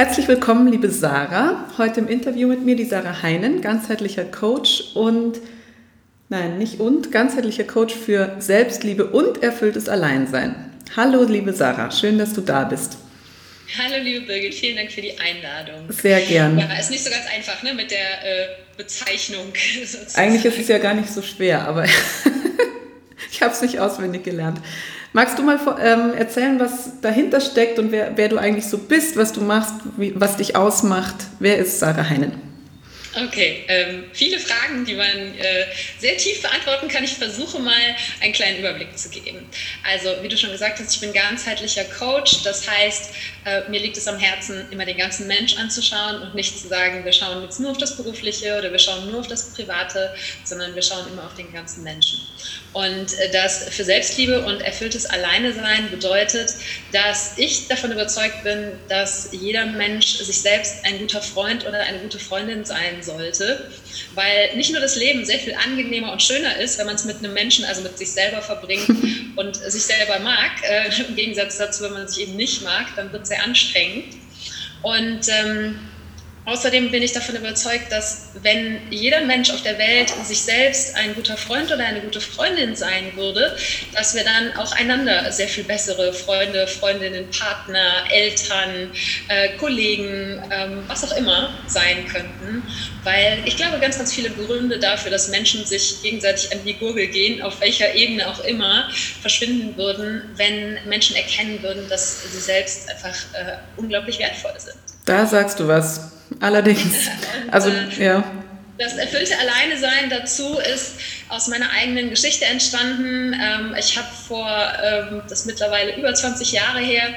Herzlich willkommen, liebe Sarah. Heute im Interview mit mir die Sarah Heinen, ganzheitlicher Coach ganzheitlicher Coach für Selbstliebe und erfülltes Alleinsein. Hallo, liebe Sarah, schön, dass du da bist. Hallo, liebe Birgit, vielen Dank für die Einladung. Sehr gern. Ja, ist nicht so ganz einfach, ne, mit der Bezeichnung. Eigentlich ist es ja gar nicht so schwer, aber ich habe es nicht auswendig gelernt. Magst du mal erzählen, was dahinter steckt und wer du eigentlich so bist, was du machst, was dich ausmacht? Wer ist Sarah Heinen? Okay, viele Fragen, die man sehr tief beantworten kann. Ich versuche mal, einen kleinen Überblick zu geben. Also, wie du schon gesagt hast, ich bin ganzheitlicher Coach. Das heißt, mir liegt es am Herzen, immer den ganzen Mensch anzuschauen und nicht zu sagen, wir schauen jetzt nur auf das Berufliche oder wir schauen nur auf das Private, sondern wir schauen immer auf den ganzen Menschen. Und das für Selbstliebe und erfülltes Alleinesein bedeutet, dass ich davon überzeugt bin, dass jeder Mensch sich selbst ein guter Freund oder eine gute Freundin sein sollte, weil nicht nur das Leben sehr viel angenehmer und schöner ist, wenn man es mit einem Menschen, also mit sich selber verbringt und sich selber mag, im Gegensatz dazu, wenn man sich eben nicht mag, dann wird es sehr anstrengend. Und außerdem bin ich davon überzeugt, dass wenn jeder Mensch auf der Welt sich selbst ein guter Freund oder eine gute Freundin sein würde, dass wir dann auch einander sehr viel bessere Freunde, Freundinnen, Partner, Eltern, Kollegen, was auch immer sein könnten. Weil ich glaube, ganz, ganz viele Gründe dafür, dass Menschen sich gegenseitig an die Gurgel gehen, auf welcher Ebene auch immer, verschwinden würden, wenn Menschen erkennen würden, dass sie selbst einfach unglaublich wertvoll sind. Da sagst du was. Allerdings. Ja. Das erfüllte Alleinesein dazu ist aus meiner eigenen Geschichte entstanden. Ich habe das ist mittlerweile über 20 Jahre her,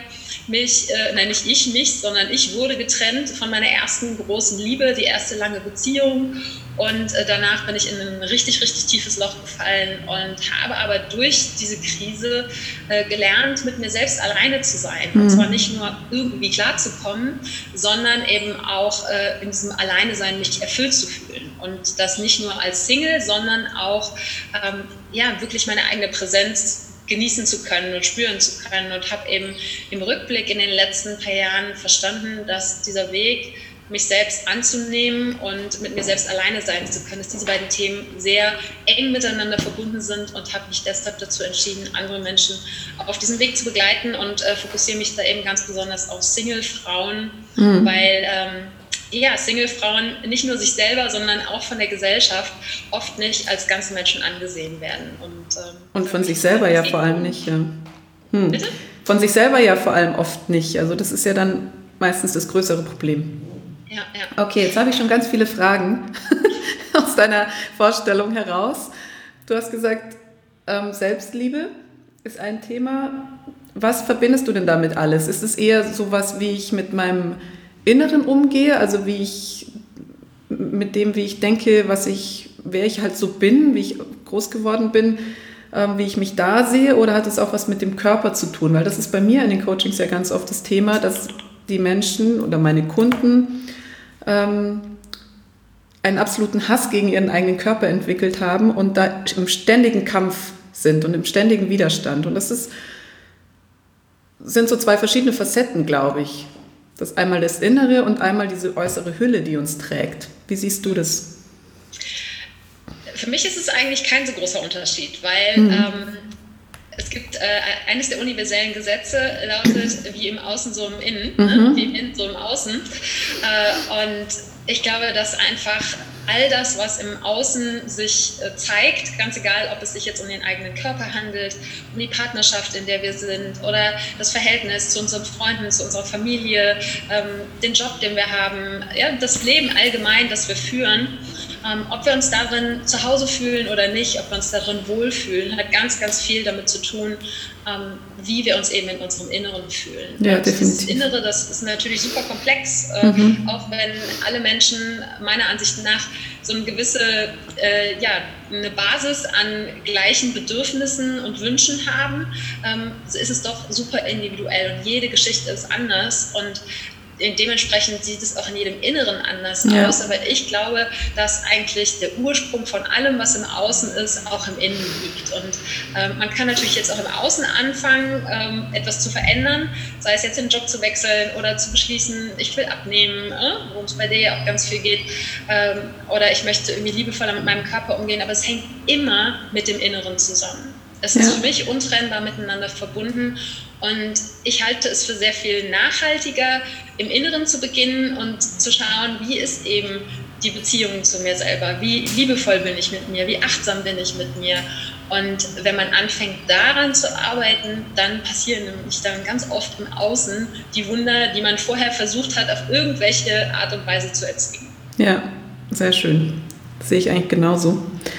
sondern ich wurde getrennt von meiner ersten großen Liebe, die erste lange Beziehung. Und danach bin ich in ein richtig, richtig tiefes Loch gefallen und habe aber durch diese Krise gelernt, mit mir selbst alleine zu sein. Und zwar nicht nur irgendwie klarzukommen, sondern eben auch in diesem Alleine-Sein mich erfüllt zu fühlen. Und das nicht nur als Single, sondern auch wirklich meine eigene Präsenz genießen zu können und spüren zu können. Und habe eben im Rückblick in den letzten paar Jahren verstanden, dass dieser Weg, mich selbst anzunehmen und mit mir selbst alleine sein zu können, dass diese beiden Themen sehr eng miteinander verbunden sind und habe mich deshalb dazu entschieden, andere Menschen auf diesem Weg zu begleiten und fokussiere mich da eben ganz besonders auf Single-Frauen, weil Single-Frauen nicht nur sich selber, sondern auch von der Gesellschaft oft nicht als ganze Menschen angesehen werden. Und von sich selber ja vor allem nicht. Ja. Bitte? Von sich selber ja vor allem oft nicht. Also das ist ja dann meistens das größere Problem. Ja. Okay, jetzt habe ich schon ganz viele Fragen aus deiner Vorstellung heraus. Du hast gesagt, Selbstliebe ist ein Thema. Was verbindest du denn damit alles? Ist es eher sowas, wie ich mit meinem Inneren umgehe, also wie ich denke, wer ich halt so bin, wie ich groß geworden bin, wie ich mich da sehe, oder hat es auch was mit dem Körper zu tun? Weil das ist bei mir in den Coachings ja ganz oft das Thema, dass die Menschen oder meine Kunden einen absoluten Hass gegen ihren eigenen Körper entwickelt haben und da im ständigen Kampf sind und im ständigen Widerstand. Und sind so zwei verschiedene Facetten, glaube ich. Das ist einmal das Innere und einmal diese äußere Hülle, die uns trägt. Wie siehst du das? Für mich ist es eigentlich kein so großer Unterschied, weil es gibt eines der universellen Gesetze, lautet wie im Außen so im Innen, wie im Innen so im Außen. Und ich glaube, dass einfach all das, was im Außen sich zeigt, ganz egal, ob es sich jetzt um den eigenen Körper handelt, um die Partnerschaft, in der wir sind, oder das Verhältnis zu unseren Freunden, zu unserer Familie, den Job, den wir haben, das Leben allgemein, das wir führen, ob wir uns darin zu Hause fühlen oder nicht, ob wir uns darin wohlfühlen, hat ganz, ganz viel damit zu tun, wie wir uns eben in unserem Inneren fühlen. Ja, und definitiv. das Innere, das ist natürlich super komplex, auch wenn alle Menschen meiner Ansicht nach so eine gewisse eine Basis an gleichen Bedürfnissen und Wünschen haben, so ist es doch super individuell und jede Geschichte ist anders. Und dementsprechend sieht es auch in jedem Inneren anders aus, aber ich glaube, dass eigentlich der Ursprung von allem, was im Außen ist, auch im Innen liegt. Und man kann natürlich jetzt auch im Außen anfangen, etwas zu verändern, sei es jetzt den Job zu wechseln oder zu beschließen, ich will abnehmen, worum es bei dir ja auch ganz viel geht, oder ich möchte irgendwie liebevoller mit meinem Körper umgehen, aber es hängt immer mit dem Inneren zusammen. Es ist für mich untrennbar miteinander verbunden und ich halte es für sehr viel nachhaltiger, im Inneren zu beginnen und zu schauen, wie ist eben die Beziehung zu mir selber, wie liebevoll bin ich mit mir, wie achtsam bin ich mit mir. Und wenn man anfängt daran zu arbeiten, dann passieren nämlich dann ganz oft im Außen die Wunder, die man vorher versucht hat, auf irgendwelche Art und Weise zu erzwingen. Ja, sehr schön. Das sehe ich eigentlich genauso.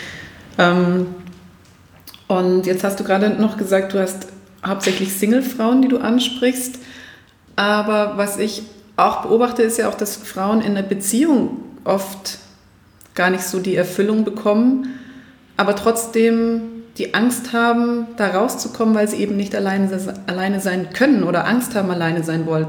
Und jetzt hast du gerade noch gesagt, du hast hauptsächlich Single-Frauen, die du ansprichst. Aber was ich auch beobachte, ist ja auch, dass Frauen in einer Beziehung oft gar nicht so die Erfüllung bekommen, aber trotzdem die Angst haben, da rauszukommen, weil sie eben nicht alleine sein können oder Angst haben, alleine sein wollen,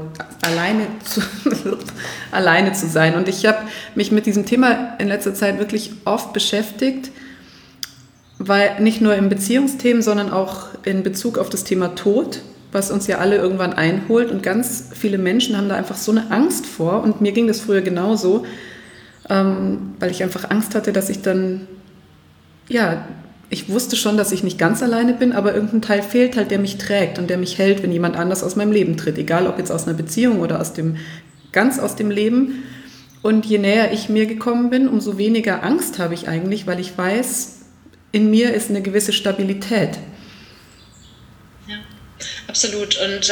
alleine zu sein. Und ich habe mich mit diesem Thema in letzter Zeit wirklich oft beschäftigt, weil nicht nur in Beziehungsthemen, sondern auch in Bezug auf das Thema Tod, was uns ja alle irgendwann einholt. Und ganz viele Menschen haben da einfach so eine Angst vor. Und mir ging das früher genauso, weil ich einfach Angst hatte, dass ich dann, ich wusste schon, dass ich nicht ganz alleine bin, aber irgendein Teil fehlt halt, der mich trägt und der mich hält, wenn jemand anders aus meinem Leben tritt. Egal, ob jetzt aus einer Beziehung oder ganz aus dem Leben. Und je näher ich mir gekommen bin, umso weniger Angst habe ich eigentlich, weil ich weiß, in mir ist eine gewisse Stabilität. Ja, absolut. Und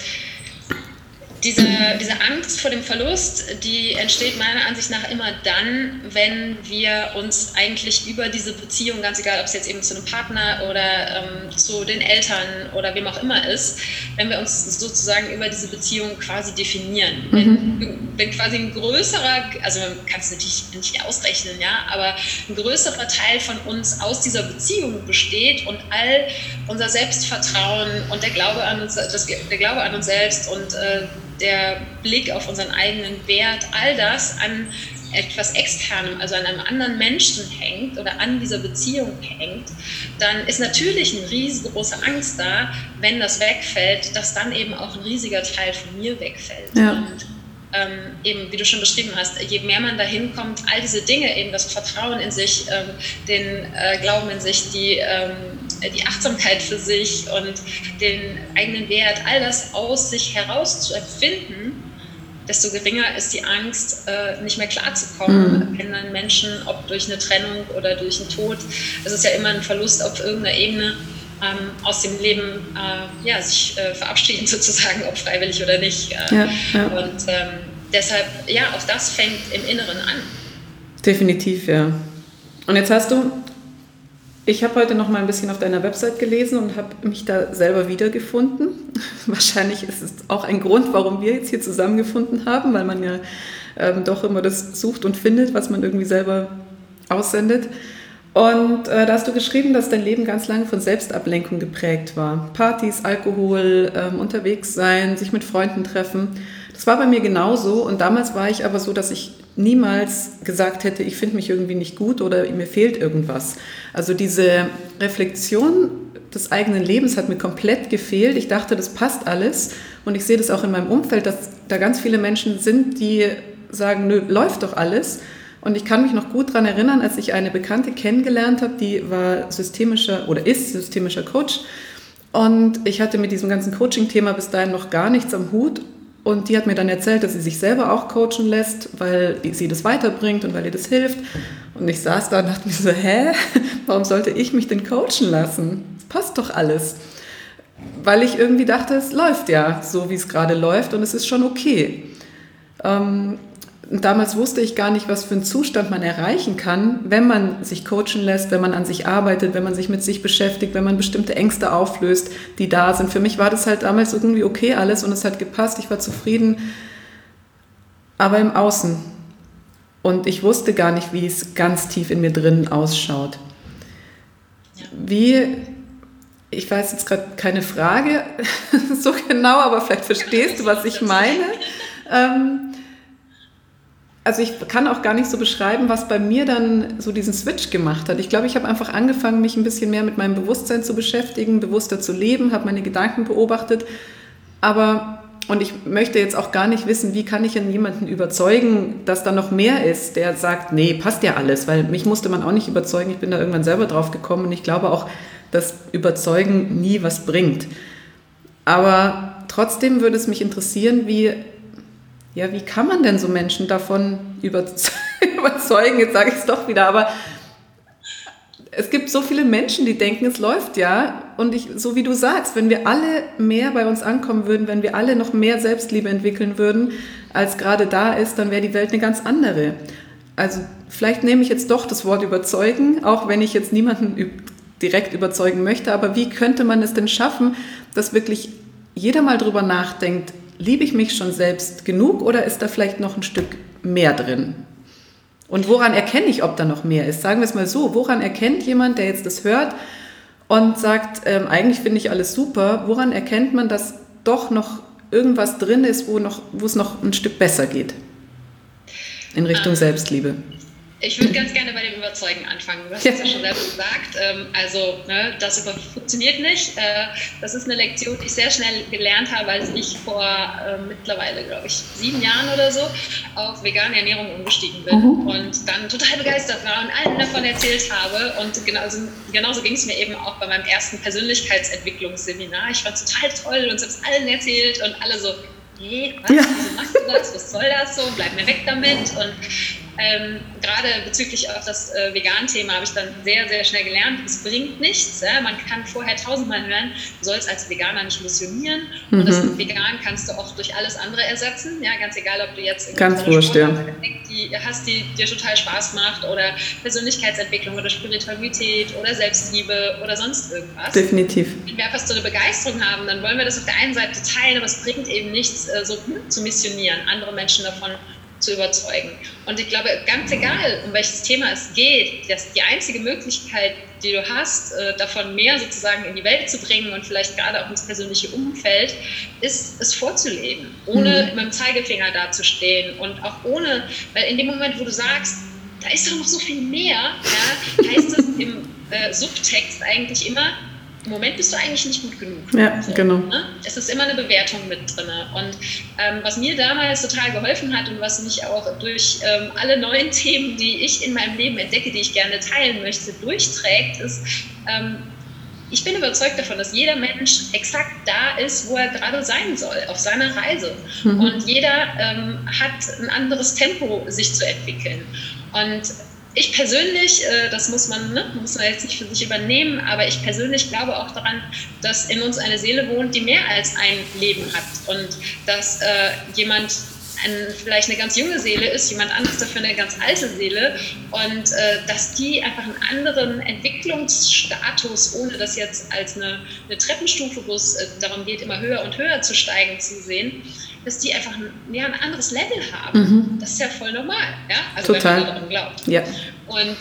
diese Angst vor dem Verlust, die entsteht meiner Ansicht nach immer dann, wenn wir uns eigentlich über diese Beziehung, ganz egal, ob es jetzt eben zu einem Partner oder zu den Eltern oder wem auch immer ist, wenn wir uns sozusagen über diese Beziehung quasi definieren. Wenn quasi ein größerer, also man kann es natürlich nicht ausrechnen, ja, aber ein größerer Teil von uns aus dieser Beziehung besteht und all unser Selbstvertrauen und der Glaube an uns selbst und der Blick auf unseren eigenen Wert, all das an etwas Externem, also an einem anderen Menschen hängt oder an dieser Beziehung hängt, dann ist natürlich eine riesengroße Angst da, wenn das wegfällt, dass dann eben auch ein riesiger Teil von mir wegfällt. Ja. Und eben, wie du schon beschrieben hast, je mehr man dahin kommt, all diese Dinge, eben das Vertrauen in sich, den Glauben in sich, die Achtsamkeit für sich und den eigenen Wert, all das aus sich heraus zu empfinden, desto geringer ist die Angst, nicht mehr klarzukommen, wenn dann Menschen, ob durch eine Trennung oder durch einen Tod, es ist ja immer ein Verlust auf irgendeiner Ebene, aus dem Leben sich verabschieden sozusagen, ob freiwillig oder nicht. Und deshalb, auch das fängt im Inneren an. Definitiv, ja. Und jetzt ich habe heute noch mal ein bisschen auf deiner Website gelesen und habe mich da selber wiedergefunden. Wahrscheinlich ist es auch ein Grund, warum wir jetzt hier zusammengefunden haben, weil man ja doch immer das sucht und findet, was man irgendwie selber aussendet. Und da hast du geschrieben, dass dein Leben ganz lange von Selbstablenkung geprägt war. Partys, Alkohol, unterwegs sein, sich mit Freunden treffen. Das war bei mir genauso. Und damals war ich aber so, dass ich niemals gesagt hätte, ich finde mich irgendwie nicht gut oder mir fehlt irgendwas. Also diese Reflexion des eigenen Lebens hat mir komplett gefehlt. Ich dachte, das passt alles. Und ich sehe das auch in meinem Umfeld, dass da ganz viele Menschen sind, die sagen, nö, läuft doch alles. Und ich kann mich noch gut daran erinnern, als ich eine Bekannte kennengelernt habe, die ist systemischer Coach. Und ich hatte mit diesem ganzen Coaching-Thema bis dahin noch gar nichts am Hut. Und die hat mir dann erzählt, dass sie sich selber auch coachen lässt, weil sie das weiterbringt und weil ihr das hilft. Und ich saß da und dachte mir so, warum sollte ich mich denn coachen lassen? Das passt doch alles. Weil ich irgendwie dachte, es läuft ja so, wie es gerade läuft und es ist schon okay. Und damals wusste ich gar nicht, was für einen Zustand man erreichen kann, wenn man sich coachen lässt, wenn man an sich arbeitet, wenn man sich mit sich beschäftigt, wenn man bestimmte Ängste auflöst, die da sind. Für mich war das halt damals irgendwie okay alles und es hat gepasst, ich war zufrieden, aber im Außen. Und ich wusste gar nicht, wie es ganz tief in mir drin ausschaut. Ich weiß jetzt gerade keine Frage so genau, aber vielleicht verstehst du, was ich meine. Also ich kann auch gar nicht so beschreiben, was bei mir dann so diesen Switch gemacht hat. Ich glaube, ich habe einfach angefangen, mich ein bisschen mehr mit meinem Bewusstsein zu beschäftigen, bewusster zu leben, habe meine Gedanken beobachtet. Und ich möchte jetzt auch gar nicht wissen, wie kann ich denn jemanden überzeugen, dass da noch mehr ist, der sagt, nee, passt ja alles, weil mich musste man auch nicht überzeugen. Ich bin da irgendwann selber drauf gekommen und ich glaube auch, dass Überzeugen nie was bringt. Aber trotzdem würde es mich interessieren, wie kann man denn so Menschen davon überzeugen? Jetzt sage ich es doch wieder, aber es gibt so viele Menschen, die denken, es läuft ja. Und so wie du sagst, wenn wir alle mehr bei uns ankommen würden, wenn wir alle noch mehr Selbstliebe entwickeln würden, als gerade da ist, dann wäre die Welt eine ganz andere. Also vielleicht nehme ich jetzt doch das Wort überzeugen, auch wenn ich jetzt niemanden direkt überzeugen möchte. Aber wie könnte man es denn schaffen, dass wirklich jeder mal drüber nachdenkt, liebe ich mich schon selbst genug oder ist da vielleicht noch ein Stück mehr drin? Und woran erkenne ich, ob da noch mehr ist? Sagen wir es mal so, woran erkennt jemand, der jetzt das hört und sagt, eigentlich finde ich alles super, woran erkennt man, dass doch noch irgendwas drin ist, wo es noch ein Stück besser geht in Richtung Selbstliebe? Ich würde ganz gerne bei dem Überzeugen anfangen. Du hast es ja schon selber gesagt. Das funktioniert nicht. Das ist eine Lektion, die ich sehr schnell gelernt habe, als ich vor mittlerweile, glaube ich, 7 Jahren oder so auf vegane Ernährung umgestiegen bin und dann total begeistert war und allen davon erzählt habe. Und genauso ging es mir eben auch bei meinem ersten Persönlichkeitsentwicklungsseminar. Ich fand es total toll und habe es allen erzählt und alle so, hey, was, wieso machst du das? Was soll das so? Bleib mir weg damit. Und gerade bezüglich auf das Vegan-Thema habe ich dann sehr, sehr schnell gelernt, es bringt nichts. Ja? Man kann vorher 1000-mal hören, du sollst als Veganer nicht missionieren. Und das Vegan kannst du auch durch alles andere ersetzen. Ja? Ganz egal, ob du jetzt eine Sportart hast, die dir total Spaß macht oder Persönlichkeitsentwicklung oder Spiritualität oder Selbstliebe oder sonst irgendwas. Definitiv. Wenn wir einfach so eine Begeisterung haben, dann wollen wir das auf der einen Seite teilen, aber es bringt eben nichts, so zu missionieren, andere Menschen davon zu überzeugen. Und ich glaube, ganz egal, um welches Thema es geht, dass die einzige Möglichkeit, die du hast, davon mehr sozusagen in die Welt zu bringen und vielleicht gerade auch ins persönliche Umfeld, ist es vorzuleben, ohne mit dem Zeigefinger dazustehen und auch ohne, weil in dem Moment, wo du sagst, da ist doch noch so viel mehr, ja, heißt es im Subtext eigentlich immer, im Moment bist du eigentlich nicht gut genug. Ja, so, genau. Ne? Es ist immer eine Bewertung mit drin. Und was mir damals total geholfen hat und was mich auch durch alle neuen Themen, die ich in meinem Leben entdecke, die ich gerne teilen möchte, durchträgt, ist, ich bin überzeugt davon, dass jeder Mensch exakt da ist, wo er gerade sein soll, auf seiner Reise. Und jeder hat ein anderes Tempo, sich zu entwickeln. Und ich persönlich, das muss man jetzt nicht für sich übernehmen, aber ich persönlich glaube auch daran, dass in uns eine Seele wohnt, die mehr als ein Leben hat und dass jemand vielleicht eine ganz junge Seele ist, jemand anderes dafür eine ganz alte Seele und dass die einfach einen anderen Entwicklungsstatus, ohne das jetzt als eine Treppenstufe, wo es darum geht, immer höher und höher zu steigen, zu sehen, dass die einfach ein anderes Level haben. Das ist ja voll normal, ja? Also total. Wenn man daran glaubt. Ja. Und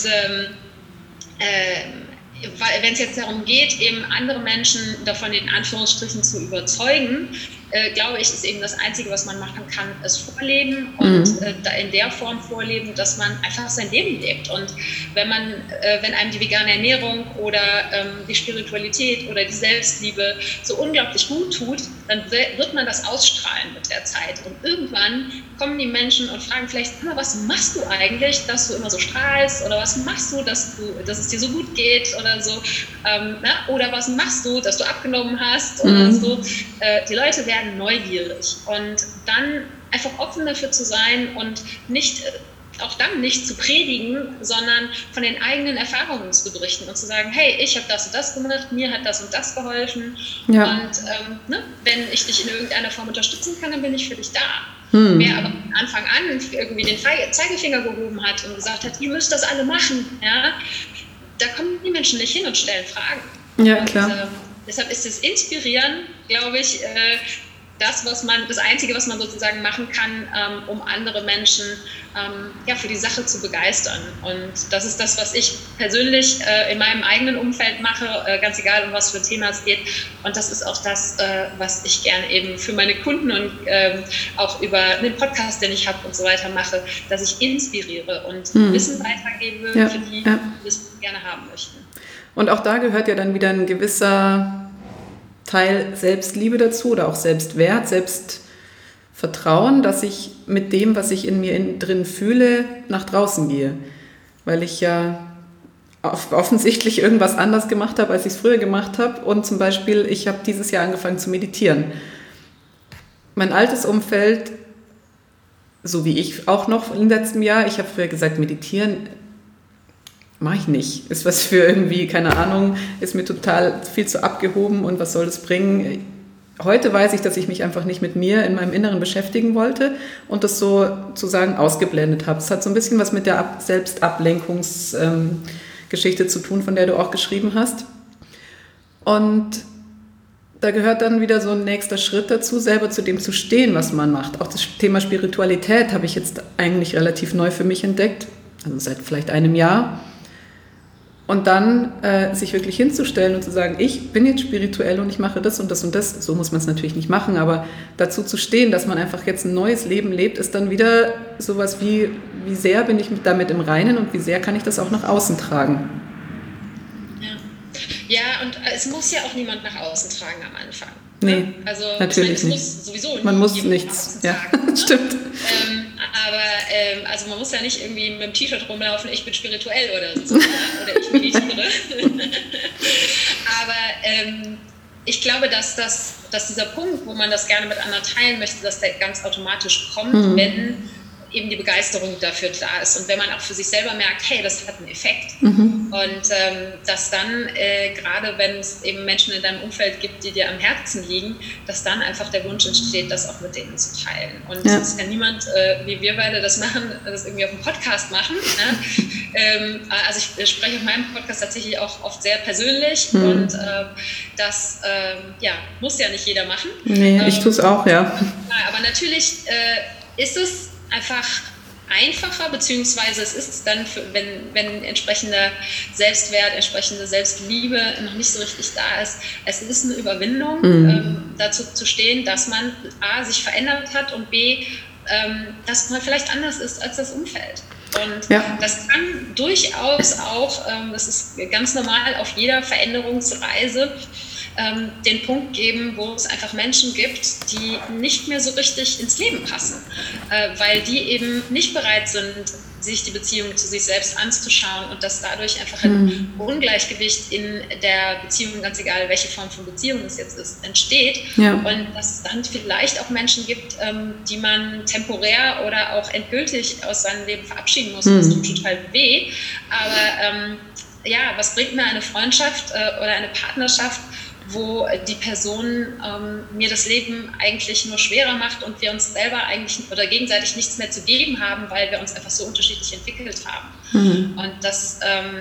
wenn es jetzt darum geht, eben andere Menschen davon in Anführungsstrichen zu überzeugen, glaube ich, ist eben das Einzige, was man machen kann, es vorleben und in der Form vorleben, dass man einfach sein Leben lebt. Und wenn einem die vegane Ernährung oder die Spiritualität oder die Selbstliebe so unglaublich gut tut, dann wird man das ausstrahlen mit der Zeit. Und irgendwann kommen die Menschen und fragen vielleicht, was machst du eigentlich, dass du immer so strahlst? Oder was machst du, dass es dir so gut geht? Oder so. Oder was machst du, dass du abgenommen hast? Oder so. Die Leute werden neugierig. Und dann einfach offen dafür zu sein und auch dann nicht zu predigen, sondern von den eigenen Erfahrungen zu berichten und zu sagen, hey, ich habe das und das gemacht, mir hat das und das geholfen. Ja. Und wenn ich dich in irgendeiner Form unterstützen kann, dann bin ich für dich da. Wer aber von Anfang an irgendwie den Zeigefinger gehoben hat und gesagt hat, ihr müsst das alle machen, ja, da kommen die Menschen nicht hin und stellen Fragen. Ja, klar. Deshalb ist das Inspirieren, glaube ich, das Einzige, was man sozusagen machen kann, um andere Menschen für die Sache zu begeistern. Und das ist das, was ich persönlich in meinem eigenen Umfeld mache, ganz egal, um was für ein Thema es geht. Und das ist auch das, was ich gerne eben für meine Kunden und auch über den Podcast, den ich habe und so weiter mache, dass ich inspiriere und Wissen weitergebe für die das gerne haben möchten. Und auch da gehört ja dann wieder ein gewisser Teil Selbstliebe dazu oder auch Selbstwert, Selbstvertrauen, dass ich mit dem, was ich in mir drin fühle, nach draußen gehe. Weil ich ja offensichtlich irgendwas anders gemacht habe, als ich es früher gemacht habe. Und zum Beispiel, ich habe dieses Jahr angefangen zu meditieren. Mein altes Umfeld, so wie ich auch noch im letzten Jahr, ich habe früher gesagt, meditieren mache ich nicht. Ist was für irgendwie, keine Ahnung, ist mir total viel zu abgehoben und was soll das bringen? Heute weiß ich, dass ich mich einfach nicht mit mir in meinem Inneren beschäftigen wollte und das sozusagen ausgeblendet habe. Es hat so ein bisschen was mit der Selbstablenkungsgeschichte zu tun, von der du auch geschrieben hast. Und da gehört dann wieder so ein nächster Schritt dazu, selber zu dem zu stehen, was man macht. Auch das Thema Spiritualität habe ich jetzt eigentlich relativ neu für mich entdeckt, also seit vielleicht einem Jahr. Und dann sich wirklich hinzustellen und zu sagen, ich bin jetzt spirituell und ich mache das und das und das. So muss man es natürlich nicht machen, aber dazu zu stehen, dass man einfach jetzt ein neues Leben lebt, ist dann wieder sowas wie sehr bin ich damit im Reinen und wie sehr kann ich das auch nach außen tragen. Ja, und es muss ja auch niemand nach außen tragen am Anfang. Nee, also natürlich nicht. Muss sowieso man muss nichts. Ja, stimmt. Also man muss ja nicht irgendwie mit dem T-Shirt rumlaufen, ich bin spirituell oder so, oder ich meditiere. Aber ich glaube, dass dieser Punkt, wo man das gerne mit anderen teilen möchte, dass der ganz automatisch kommt, wenn eben die Begeisterung dafür da ist und wenn man auch für sich selber merkt, hey, das hat einen Effekt. Und dass dann, gerade wenn es eben Menschen in deinem Umfeld gibt, die dir am Herzen liegen, dass dann einfach der Wunsch entsteht, das auch mit denen zu teilen. Und es ist ja niemand, wie wir beide das machen, das irgendwie auf dem Podcast machen. Ne? Also ich spreche auf meinem Podcast tatsächlich auch oft sehr persönlich und das muss ja nicht jeder machen. Nee, ich tue es auch, ja. Aber natürlich ist es einfach einfacher, beziehungsweise es ist dann, wenn entsprechender Selbstwert, entsprechende Selbstliebe noch nicht so richtig da ist, es ist eine Überwindung, dazu zu stehen, dass man A, sich verändert hat und B, dass man vielleicht anders ist als das Umfeld. Und das kann durchaus auch, das ist ganz normal auf jeder Veränderungsreise, den Punkt geben, wo es einfach Menschen gibt, die nicht mehr so richtig ins Leben passen, weil die eben nicht bereit sind, sich die Beziehung zu sich selbst anzuschauen und dass dadurch einfach ein Ungleichgewicht in der Beziehung, ganz egal welche Form von Beziehung es jetzt ist, entsteht und dass es dann vielleicht auch Menschen gibt, die man temporär oder auch endgültig aus seinem Leben verabschieden muss. Das tut total weh, aber was bringt mir eine Freundschaft oder eine Partnerschaft, wo die Person mir das Leben eigentlich nur schwerer macht und wir uns selber eigentlich oder gegenseitig nichts mehr zu geben haben, weil wir uns einfach so unterschiedlich entwickelt haben. Und das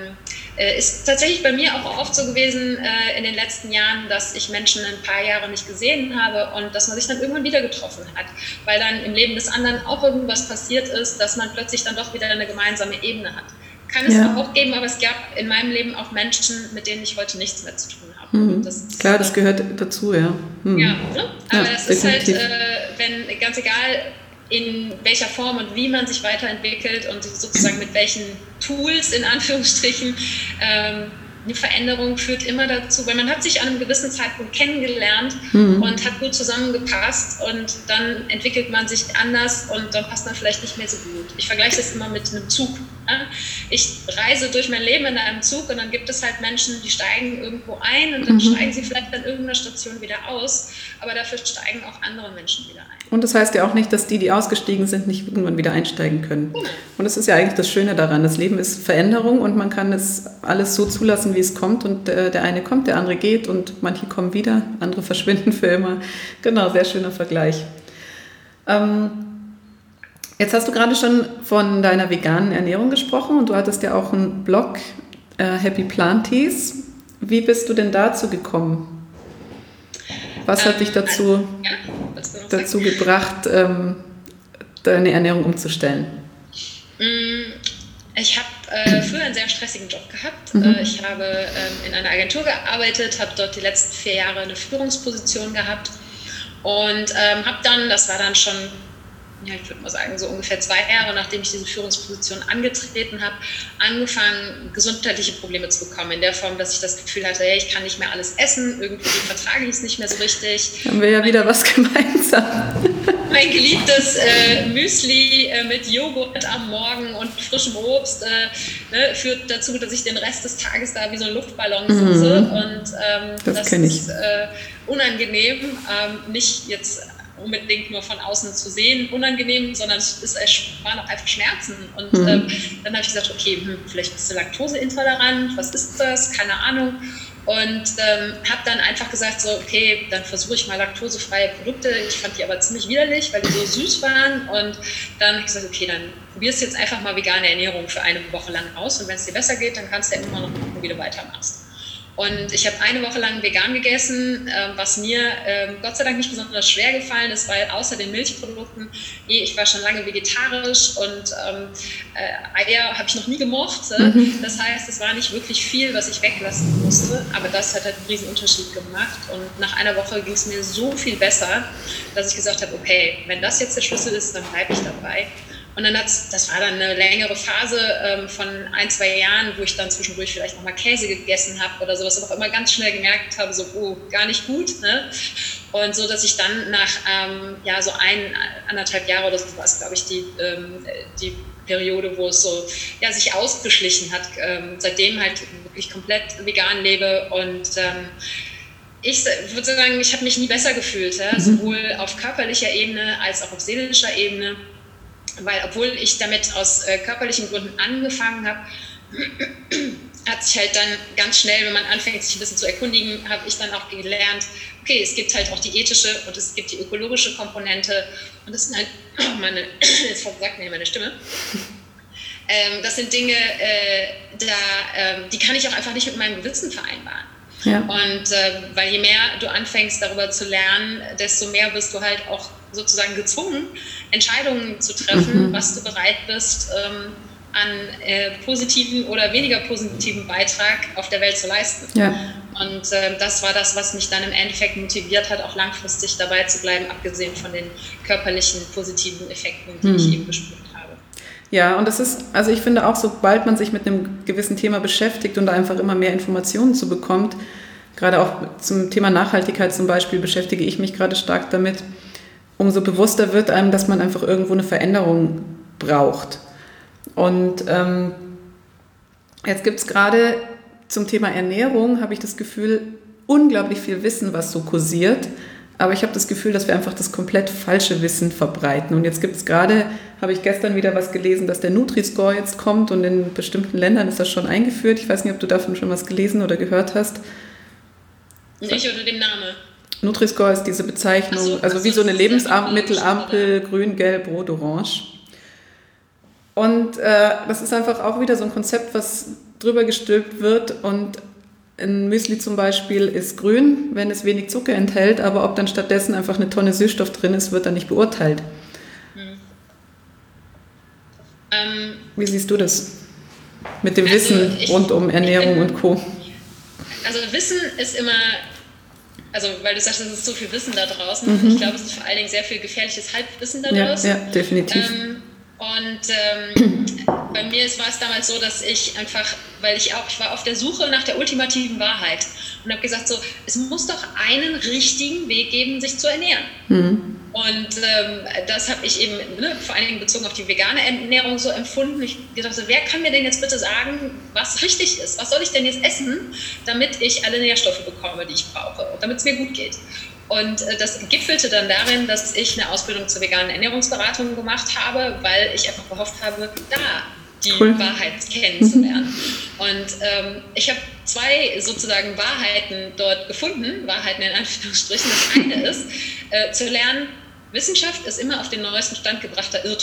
ist tatsächlich bei mir auch oft so gewesen in den letzten Jahren, dass ich Menschen ein paar Jahre nicht gesehen habe und dass man sich dann irgendwann wieder getroffen hat, weil dann im Leben des anderen auch irgendwas passiert ist, dass man plötzlich dann doch wieder eine gemeinsame Ebene hat. Kann es auch geben, aber es gab in meinem Leben auch Menschen, mit denen ich heute nichts mehr zu tun habe. Klar, das gehört dazu, ja. Ja, ne? Aber es ist halt, wenn ganz egal in welcher Form und wie man sich weiterentwickelt und sozusagen mit welchen Tools in Anführungsstrichen, eine Veränderung führt immer dazu, weil man hat sich an einem gewissen Zeitpunkt kennengelernt und hat gut zusammengepasst und dann entwickelt man sich anders und dann passt man vielleicht nicht mehr so gut. Ich vergleiche das immer mit einem Zug. Ne? Ich reise durch mein Leben in einem Zug und dann gibt es halt Menschen, die steigen irgendwo ein und dann steigen sie vielleicht an irgendeiner Station wieder aus, aber dafür steigen auch andere Menschen wieder ein. Und das heißt ja auch nicht, dass die ausgestiegen sind, nicht irgendwann wieder einsteigen können. Und das ist ja eigentlich das Schöne daran. Das Leben ist Veränderung und man kann es alles so zulassen, wie es kommt. Und der eine kommt, der andere geht und manche kommen wieder, andere verschwinden für immer. Genau, sehr schöner Vergleich. Jetzt hast du gerade schon von deiner veganen Ernährung gesprochen und du hattest ja auch einen Blog, Happy Planties. Wie bist du denn dazu gekommen? Was hat dich dazu gebracht, deine Ernährung umzustellen? Ich habe früher einen sehr stressigen Job gehabt. Ich habe in einer Agentur gearbeitet, habe dort die letzten 4 Jahre eine Führungsposition gehabt und habe dann, das war dann schon, ja, ich würde mal sagen, so ungefähr 2 Jahre, nachdem ich diese Führungsposition angetreten habe, angefangen, gesundheitliche Probleme zu bekommen. In der Form, dass ich das Gefühl hatte, hey, ich kann nicht mehr alles essen, irgendwie vertrage ich es nicht mehr so richtig. Haben wir ja wieder was gemeinsam. Mein geliebtes Müsli mit Joghurt am Morgen und frischem Obst führt dazu, dass ich den Rest des Tages da wie so ein Luftballon sitze. Und das ist unangenehm, nicht jetzt unbedingt nur von außen zu sehen, unangenehm, sondern es waren auch einfach Schmerzen. Und dann habe ich gesagt, okay, vielleicht bist du laktoseintolerant, was ist das? Keine Ahnung. Und habe dann einfach gesagt, so, okay, dann versuche ich mal laktosefreie Produkte. Ich fand die aber ziemlich widerlich, weil die so süß waren. Und dann habe ich gesagt, okay, dann probierst du jetzt einfach mal vegane Ernährung für eine Woche lang aus. Und wenn es dir besser geht, dann kannst du ja immer noch gucken, wie du weitermachst. Und ich habe eine Woche lang vegan gegessen, was mir Gott sei Dank nicht besonders schwer gefallen ist, weil außer den Milchprodukten, ich war schon lange vegetarisch und Eier habe ich noch nie gemocht. Das heißt, es war nicht wirklich viel, was ich weglassen musste, aber das hat halt einen riesen Unterschied gemacht. Und nach einer Woche ging es mir so viel besser, dass ich gesagt habe, okay, wenn das jetzt der Schlüssel ist, dann bleibe ich dabei. Und dann das war dann eine längere Phase von 1, 2 Jahren, wo ich dann zwischendurch vielleicht nochmal Käse gegessen habe oder sowas, aber auch immer ganz schnell gemerkt habe, so, oh, gar nicht gut. Ne? Und so, dass ich dann nach so 1,5 Jahre oder so war es, glaube ich, die Periode, wo es so sich ausgeschlichen hat, seitdem halt wirklich komplett vegan lebe und ich würde sagen, ich habe mich nie besser gefühlt, sowohl auf körperlicher Ebene als auch auf seelischer Ebene. Weil obwohl ich damit aus körperlichen Gründen angefangen habe, hat sich halt dann ganz schnell, wenn man anfängt, sich ein bisschen zu erkundigen, habe ich dann auch gelernt, okay, es gibt halt auch die ethische und es gibt die ökologische Komponente und das sind halt, jetzt versagt mir meine Stimme, das sind Dinge, die kann ich auch einfach nicht mit meinem Gewissen vereinbaren. Ja. Und weil je mehr du anfängst, darüber zu lernen, desto mehr wirst du halt auch sozusagen gezwungen, Entscheidungen zu treffen, was du bereit bist, an positiven oder weniger positiven Beitrag auf der Welt zu leisten. Ja. Und das war das, was mich dann im Endeffekt motiviert hat, auch langfristig dabei zu bleiben, abgesehen von den körperlichen positiven Effekten, die ich eben gespürt habe. Ja, und das ist, also ich finde auch, sobald man sich mit einem gewissen Thema beschäftigt und da einfach immer mehr Informationen zu bekommt, gerade auch zum Thema Nachhaltigkeit zum Beispiel beschäftige ich mich gerade stark damit, umso bewusster wird einem, dass man einfach irgendwo eine Veränderung braucht. Und jetzt gibt es gerade zum Thema Ernährung, habe ich das Gefühl, unglaublich viel Wissen, was so kursiert. Aber ich habe das Gefühl, dass wir einfach das komplett falsche Wissen verbreiten. Und jetzt gibt es gerade, habe ich gestern wieder was gelesen, dass der Nutri-Score jetzt kommt und in bestimmten Ländern ist das schon eingeführt. Ich weiß nicht, ob du davon schon was gelesen oder gehört hast. Nicht unter dem Namen. Nutri-Score ist diese Bezeichnung, also wie so eine Lebensmittelampel, grün, gelb, rot, orange. Und das ist einfach auch wieder so ein Konzept, was drüber gestülpt wird. Und ein Müsli zum Beispiel ist grün, wenn es wenig Zucker enthält, aber ob dann stattdessen einfach eine Tonne Süßstoff drin ist, wird dann nicht beurteilt. Wie siehst du das mit dem Wissen rund um Ernährung und Co.? Also Wissen ist immer, also weil du sagst, es ist so viel Wissen da draußen. Ich glaube, es ist vor allen Dingen sehr viel gefährliches Halbwissen da draußen. Ja, definitiv. Bei mir war es damals so, dass ich einfach, ich war auf der Suche nach der ultimativen Wahrheit und habe gesagt, so, es muss doch einen richtigen Weg geben, sich zu ernähren. Und das habe ich eben vor allen Dingen bezogen auf die vegane Ernährung so empfunden. Ich dachte, wer kann mir denn jetzt bitte sagen, was richtig ist? Was soll ich denn jetzt essen, damit ich alle Nährstoffe bekomme, die ich brauche und damit es mir gut geht? Und das gipfelte dann darin, dass ich eine Ausbildung zur veganen Ernährungsberatung gemacht habe, weil ich einfach gehofft habe, da die Wahrheit kennenzulernen. Und ich habe 2 sozusagen Wahrheiten dort gefunden, Wahrheiten in Anführungsstrichen. Das eine ist, zu lernen, Wissenschaft ist immer auf den neuesten Stand gebrachter Irrtum.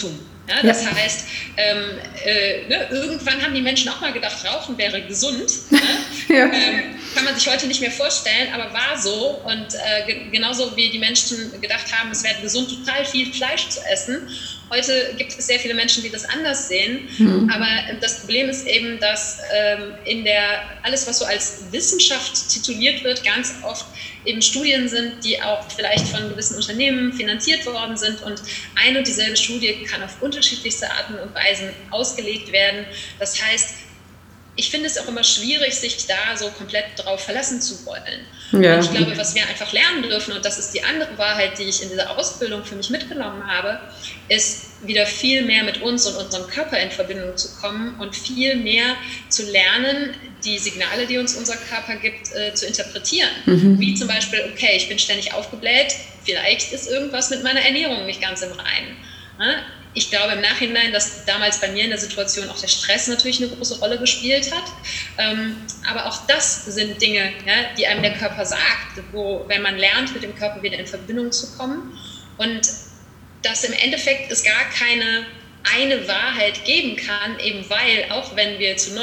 Ja, das heißt, irgendwann haben die Menschen auch mal gedacht, Rauchen wäre gesund. Ne? Kann man sich heute nicht mehr vorstellen, aber war so. Und genauso wie die Menschen gedacht haben, es wäre gesund, total viel Fleisch zu essen. Heute gibt es sehr viele Menschen, die das anders sehen. Aber das Problem ist eben, dass alles, was so als Wissenschaft tituliert wird, ganz oft eben Studien sind, die auch vielleicht von gewissen Unternehmen finanziert worden sind. Und eine und dieselbe Studie kann auf unterschiedlichste Arten und Weisen ausgelegt werden. Das heißt, ich finde es auch immer schwierig, sich da so komplett drauf verlassen zu wollen. Ja. Und ich glaube, was wir einfach lernen dürfen, und das ist die andere Wahrheit, die ich in dieser Ausbildung für mich mitgenommen habe, ist wieder viel mehr mit uns und unserem Körper in Verbindung zu kommen und viel mehr zu lernen, die Signale, die uns unser Körper gibt, zu interpretieren. Wie zum Beispiel, okay, ich bin ständig aufgebläht, vielleicht ist irgendwas mit meiner Ernährung nicht ganz im Reinen. Ich glaube im Nachhinein, dass damals bei mir in der Situation auch der Stress natürlich eine große Rolle gespielt hat. Aber auch das sind Dinge, ja, die einem der Körper sagt, wenn man lernt, mit dem Körper wieder in Verbindung zu kommen. Und dass im Endeffekt es gar keine eine Wahrheit geben kann, eben weil, auch wenn wir zu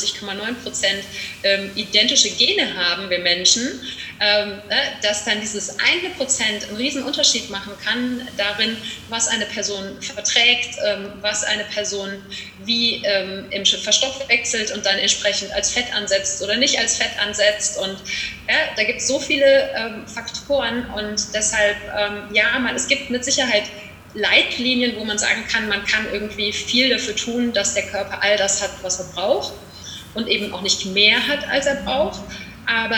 99,9% identische Gene haben, wir Menschen, dass dann dieses 1% einen riesen Unterschied machen kann darin, was eine Person verträgt, was eine Person wie verstoffwechselt und dann entsprechend als Fett ansetzt oder nicht als Fett ansetzt. Und da gibt es so viele Faktoren und deshalb, es gibt mit Sicherheit Leitlinien, wo man sagen kann, man kann irgendwie viel dafür tun, dass der Körper all das hat, was er braucht und eben auch nicht mehr hat, als er braucht. Aber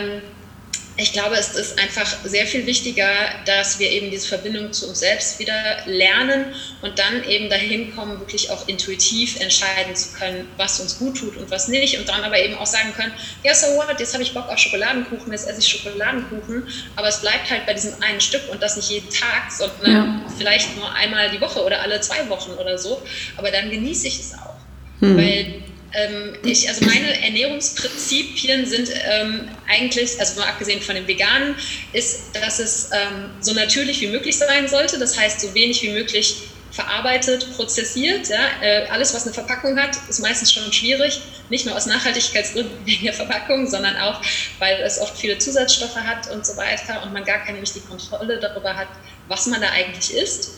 ich glaube, es ist einfach sehr viel wichtiger, dass wir eben diese Verbindung zu uns selbst wieder lernen und dann eben dahin kommen, wirklich auch intuitiv entscheiden zu können, was uns gut tut und was nicht. Und dann aber eben auch sagen können, ja, so what, jetzt habe ich Bock auf Schokoladenkuchen, jetzt esse ich Schokoladenkuchen. Aber es bleibt halt bei diesem einen Stück und das nicht jeden Tag, sondern vielleicht nur einmal die Woche oder alle 2 Wochen oder so. Aber dann genieße ich es auch. Weil meine Ernährungsprinzipien sind eigentlich, also mal abgesehen von dem Veganen, ist, dass es so natürlich wie möglich sein sollte. Das heißt, so wenig wie möglich verarbeitet, prozessiert. Ja? Alles, was eine Verpackung hat, ist meistens schon schwierig. Nicht nur aus Nachhaltigkeitsgründen wegen der Verpackung, sondern auch, weil es oft viele Zusatzstoffe hat und so weiter und man gar keine richtige Kontrolle darüber hat, was man da eigentlich isst.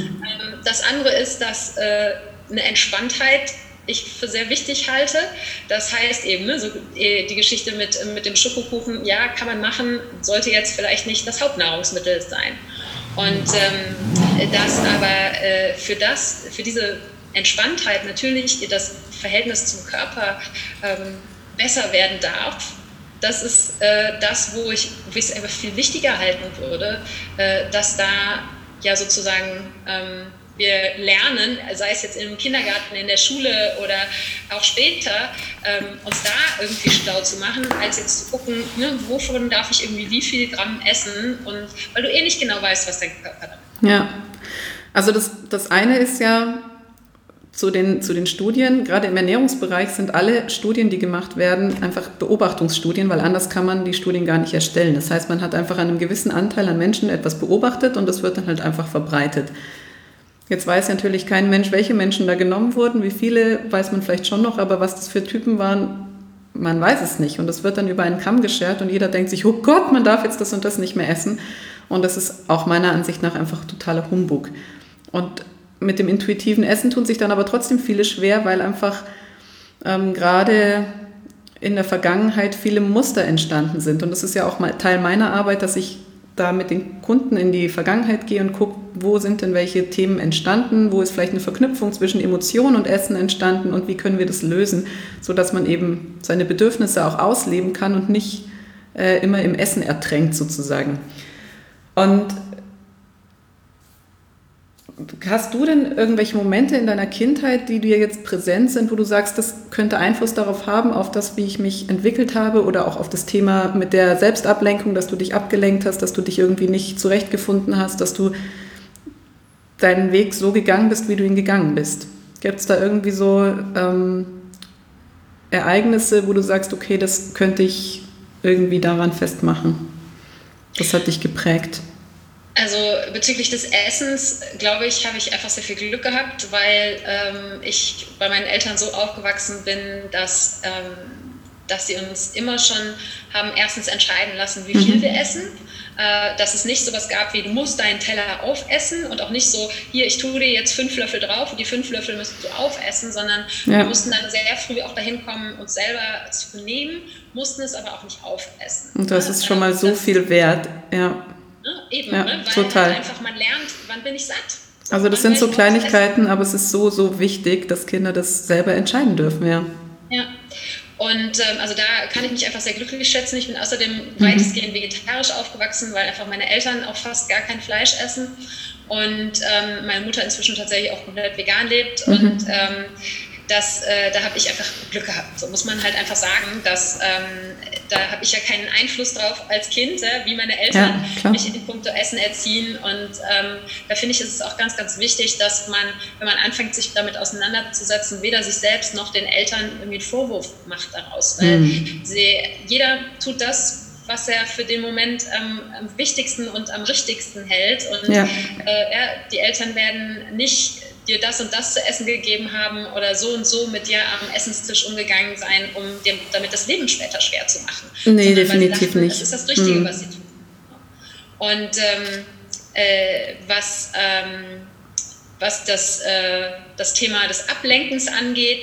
Das andere ist, dass eine Entspanntheit ich für sehr wichtig halte. Das heißt eben, die Geschichte mit dem Schokokuchen, ja, kann man machen, sollte jetzt vielleicht nicht das Hauptnahrungsmittel sein. Und dass aber für diese Entspanntheit natürlich das Verhältnis zum Körper besser werden darf. Das ist das, wo ich es einfach viel wichtiger halten würde, dass da ja sozusagen wir lernen, sei es jetzt im Kindergarten, in der Schule oder auch später, uns da irgendwie schlau zu machen, als jetzt zu gucken, wovon darf ich irgendwie wie viel Gramm essen, und weil du nicht genau weißt, was dein Körper hat. Ja, also das eine ist ja zu den Studien, gerade im Ernährungsbereich sind alle Studien, die gemacht werden, einfach Beobachtungsstudien, weil anders kann man die Studien gar nicht erstellen. Das heißt, man hat einfach an einem gewissen Anteil an Menschen etwas beobachtet und das wird dann halt einfach verbreitet. Jetzt weiß natürlich kein Mensch, welche Menschen da genommen wurden, wie viele weiß man vielleicht schon noch, aber was das für Typen waren, man weiß es nicht. Und das wird dann über einen Kamm geschert und jeder denkt sich, oh Gott, man darf jetzt das und das nicht mehr essen. Und das ist auch meiner Ansicht nach einfach totaler Humbug. Und mit dem intuitiven Essen tun sich dann aber trotzdem viele schwer, weil einfach gerade in der Vergangenheit viele Muster entstanden sind. Und das ist ja auch mal Teil meiner Arbeit, dass ich da mit den Kunden in die Vergangenheit gehe und gucke, wo sind denn welche Themen entstanden, wo ist vielleicht eine Verknüpfung zwischen Emotion und Essen entstanden und wie können wir das lösen, sodass man eben seine Bedürfnisse auch ausleben kann und nicht immer im Essen ertränkt sozusagen. Und hast du denn irgendwelche Momente in deiner Kindheit, die dir jetzt präsent sind, wo du sagst, das könnte Einfluss darauf haben, auf das, wie ich mich entwickelt habe oder auch auf das Thema mit der Selbstablenkung, dass du dich abgelenkt hast, dass du dich irgendwie nicht zurechtgefunden hast, dass du deinen Weg so gegangen bist, wie du ihn gegangen bist? Gibt es da irgendwie so Ereignisse, wo du sagst, okay, das könnte ich irgendwie daran festmachen? Das hat dich geprägt. Also bezüglich des Essens, glaube ich, habe ich einfach sehr viel Glück gehabt, weil ich bei meinen Eltern so aufgewachsen bin, dass sie uns immer schon haben erstens entscheiden lassen, wie viel wir essen. Dass es nicht sowas gab wie, du musst deinen Teller aufessen und auch nicht so, hier, ich tue dir jetzt 5 Löffel drauf und die 5 Löffel musst du aufessen, sondern wir mussten dann sehr früh auch dahin kommen, uns selber zu nehmen, mussten es aber auch nicht aufessen. Und das ist schon mal so viel wert, ja. Eben, ja, weil total. halt einfach man lernt, wann bin ich satt. So, also das sind so Kleinigkeiten, aber es ist so, so wichtig, dass Kinder das selber entscheiden dürfen, ja. Ja. Und also da kann ich mich einfach sehr glücklich schätzen. Ich bin außerdem weitestgehend vegetarisch aufgewachsen, weil einfach meine Eltern auch fast gar kein Fleisch essen und meine Mutter inzwischen tatsächlich auch komplett vegan lebt. Und da habe ich einfach Glück gehabt. So muss man halt einfach sagen, dass da habe ich ja keinen Einfluss drauf als Kind, wie meine Eltern mich in puncto Essen erziehen. Und da finde ich, ist es auch ganz, ganz wichtig, dass man, wenn man anfängt, sich damit auseinanderzusetzen, weder sich selbst noch den Eltern irgendwie einen Vorwurf macht daraus. Weil jeder tut das, was er für den Moment am wichtigsten und am richtigsten hält. Und die Eltern werden nicht dir das und das zu essen gegeben haben oder so und so mit dir am Essenstisch umgegangen sein, damit das Leben später schwer zu machen. Nee, sondern definitiv dachten, nicht. Das ist das Richtige, was sie tun. Und was das Thema des Ablenkens angeht,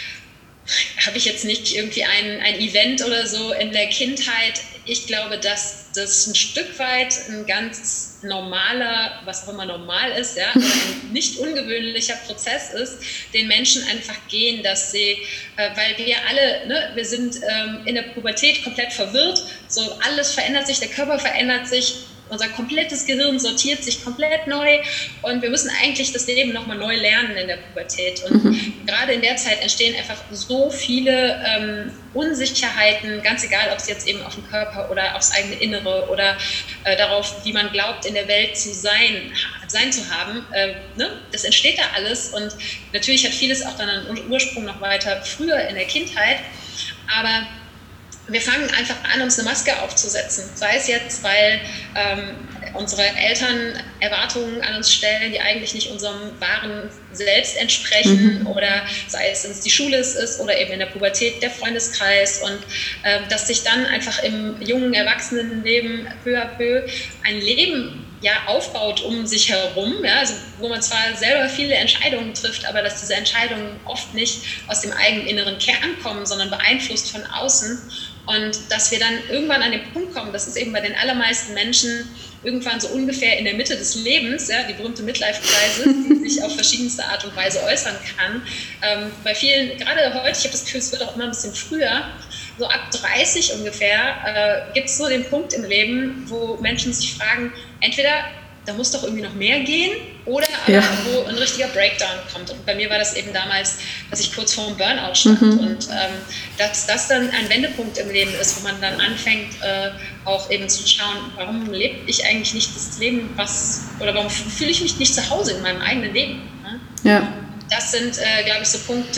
habe ich jetzt nicht irgendwie ein Event oder so in der Kindheit. Ich glaube, dass das ein Stück weit ein ganz normaler, was auch immer normal ist, ja, oder ein nicht ungewöhnlicher Prozess ist, den Menschen einfach gehen, dass sie, weil wir alle, ne, wir sind in der Pubertät komplett verwirrt, so alles verändert sich, der Körper verändert sich, unser komplettes Gehirn sortiert sich komplett neu und wir müssen eigentlich das Leben nochmal neu lernen in der Pubertät. Und gerade in der Zeit entstehen einfach so viele Unsicherheiten, ganz egal, ob es jetzt eben auf den Körper oder aufs eigene Innere oder darauf, wie man glaubt, in der Welt sein zu haben. Ne? Das entsteht da alles und natürlich hat vieles auch dann einen Ursprung noch weiter früher in der Kindheit, aber wir fangen einfach an, uns eine Maske aufzusetzen. Sei es jetzt, weil unsere Eltern Erwartungen an uns stellen, die eigentlich nicht unserem wahren Selbst entsprechen, oder sei es, wenn es die Schule ist oder eben in der Pubertät der Freundeskreis und dass sich dann einfach im jungen Erwachsenenleben peu à peu ein Leben aufbaut um sich herum, also wo man zwar selber viele Entscheidungen trifft, aber dass diese Entscheidungen oft nicht aus dem eigenen inneren Kern kommen, sondern beeinflusst von außen. Und dass wir dann irgendwann an den Punkt kommen, das ist eben bei den allermeisten Menschen irgendwann so ungefähr in der Mitte des Lebens, die berühmte Midlife-Crisis, die sich auf verschiedenste Art und Weise äußern kann. Bei vielen, gerade heute, ich habe das Gefühl, es wird auch immer ein bisschen früher, so ab 30 ungefähr, gibt es so den Punkt im Leben, wo Menschen sich fragen, entweder da muss doch irgendwie noch mehr gehen oder aber wo ein richtiger Breakdown kommt. Und bei mir war das eben damals, dass ich kurz vor dem Burnout stand und dass das dann ein Wendepunkt im Leben ist, wo man dann anfängt, auch eben zu schauen, warum lebe ich eigentlich nicht das Leben, warum fühle ich mich nicht zu Hause in meinem eigenen Leben. Ne? Ja. Das sind, glaube ich, so Punkte,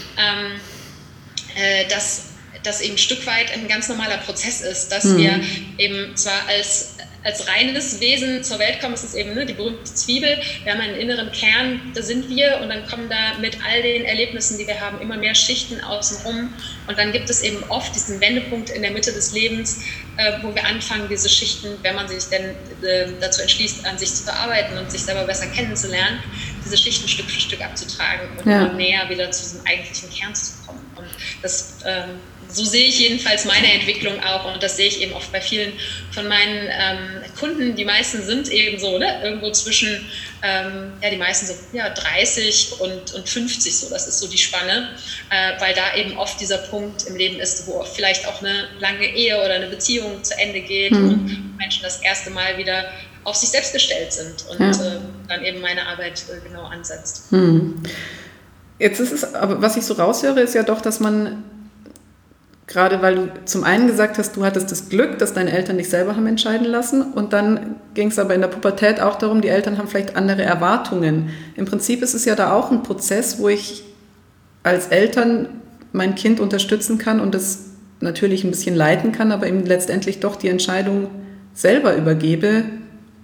dass eben ein Stück weit ein ganz normaler Prozess ist, dass wir eben zwar als reines Wesen zur Welt kommen, ist es eben die berühmte Zwiebel. Wir haben einen inneren Kern, da sind wir und dann kommen da mit all den Erlebnissen, die wir haben, immer mehr Schichten außenrum und dann gibt es eben oft diesen Wendepunkt in der Mitte des Lebens, wo wir anfangen, diese Schichten, wenn man sich denn dazu entschließt, an sich zu arbeiten und sich selber besser kennenzulernen, diese Schichten Stück für Stück abzutragen und immer näher wieder zu diesem eigentlichen Kern zu kommen. Und das so sehe ich jedenfalls meine Entwicklung auch und das sehe ich eben oft bei vielen von meinen Kunden. Die meisten sind eben so irgendwo zwischen, die meisten so 30 und 50, so, das ist so die Spanne, weil da eben oft dieser Punkt im Leben ist, wo vielleicht auch eine lange Ehe oder eine Beziehung zu Ende geht und Menschen das erste Mal wieder auf sich selbst gestellt sind und dann eben meine Arbeit genau ansetzt. Jetzt ist es, aber was ich so raushöre, ist ja doch, dass man gerade, weil du zum einen gesagt hast, du hattest das Glück, dass deine Eltern dich selber haben entscheiden lassen und dann ging es aber in der Pubertät auch darum, die Eltern haben vielleicht andere Erwartungen. Im Prinzip ist es ja da auch ein Prozess, wo ich als Eltern mein Kind unterstützen kann und das natürlich ein bisschen leiten kann, aber ihm letztendlich doch die Entscheidung selber übergebe,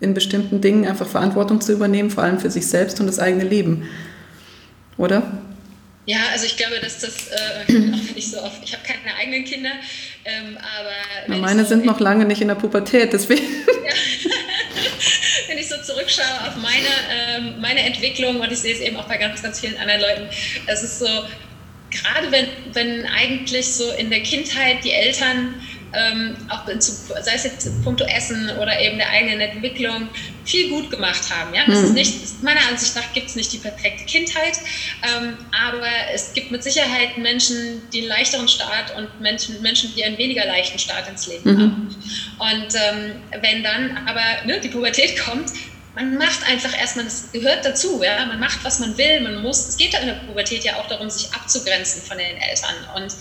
in bestimmten Dingen einfach Verantwortung zu übernehmen, vor allem für sich selbst und das eigene Leben. Oder? Ja, also ich glaube, dass das, auch wenn ich so oft, ich habe keine eigenen Kinder, aber... Meine sind noch lange nicht in der Pubertät, deswegen... Ja. Wenn ich so zurückschaue auf meine Entwicklung, und ich sehe es eben auch bei ganz, ganz vielen anderen Leuten, es ist so, gerade wenn eigentlich so in der Kindheit die Eltern auch sei es jetzt puncto Essen oder eben der eigenen Entwicklung, viel gut gemacht haben. Ja? Das ist nicht, meiner Ansicht nach gibt es nicht die perfekte Kindheit, aber es gibt mit Sicherheit Menschen, die einen leichteren Start und Menschen, die einen weniger leichten Start ins Leben haben. Und wenn dann aber die Pubertät kommt, man macht einfach erstmal, das gehört dazu, ja, man macht, was man will, man muss, es geht da in der Pubertät ja auch darum, sich abzugrenzen von den Eltern und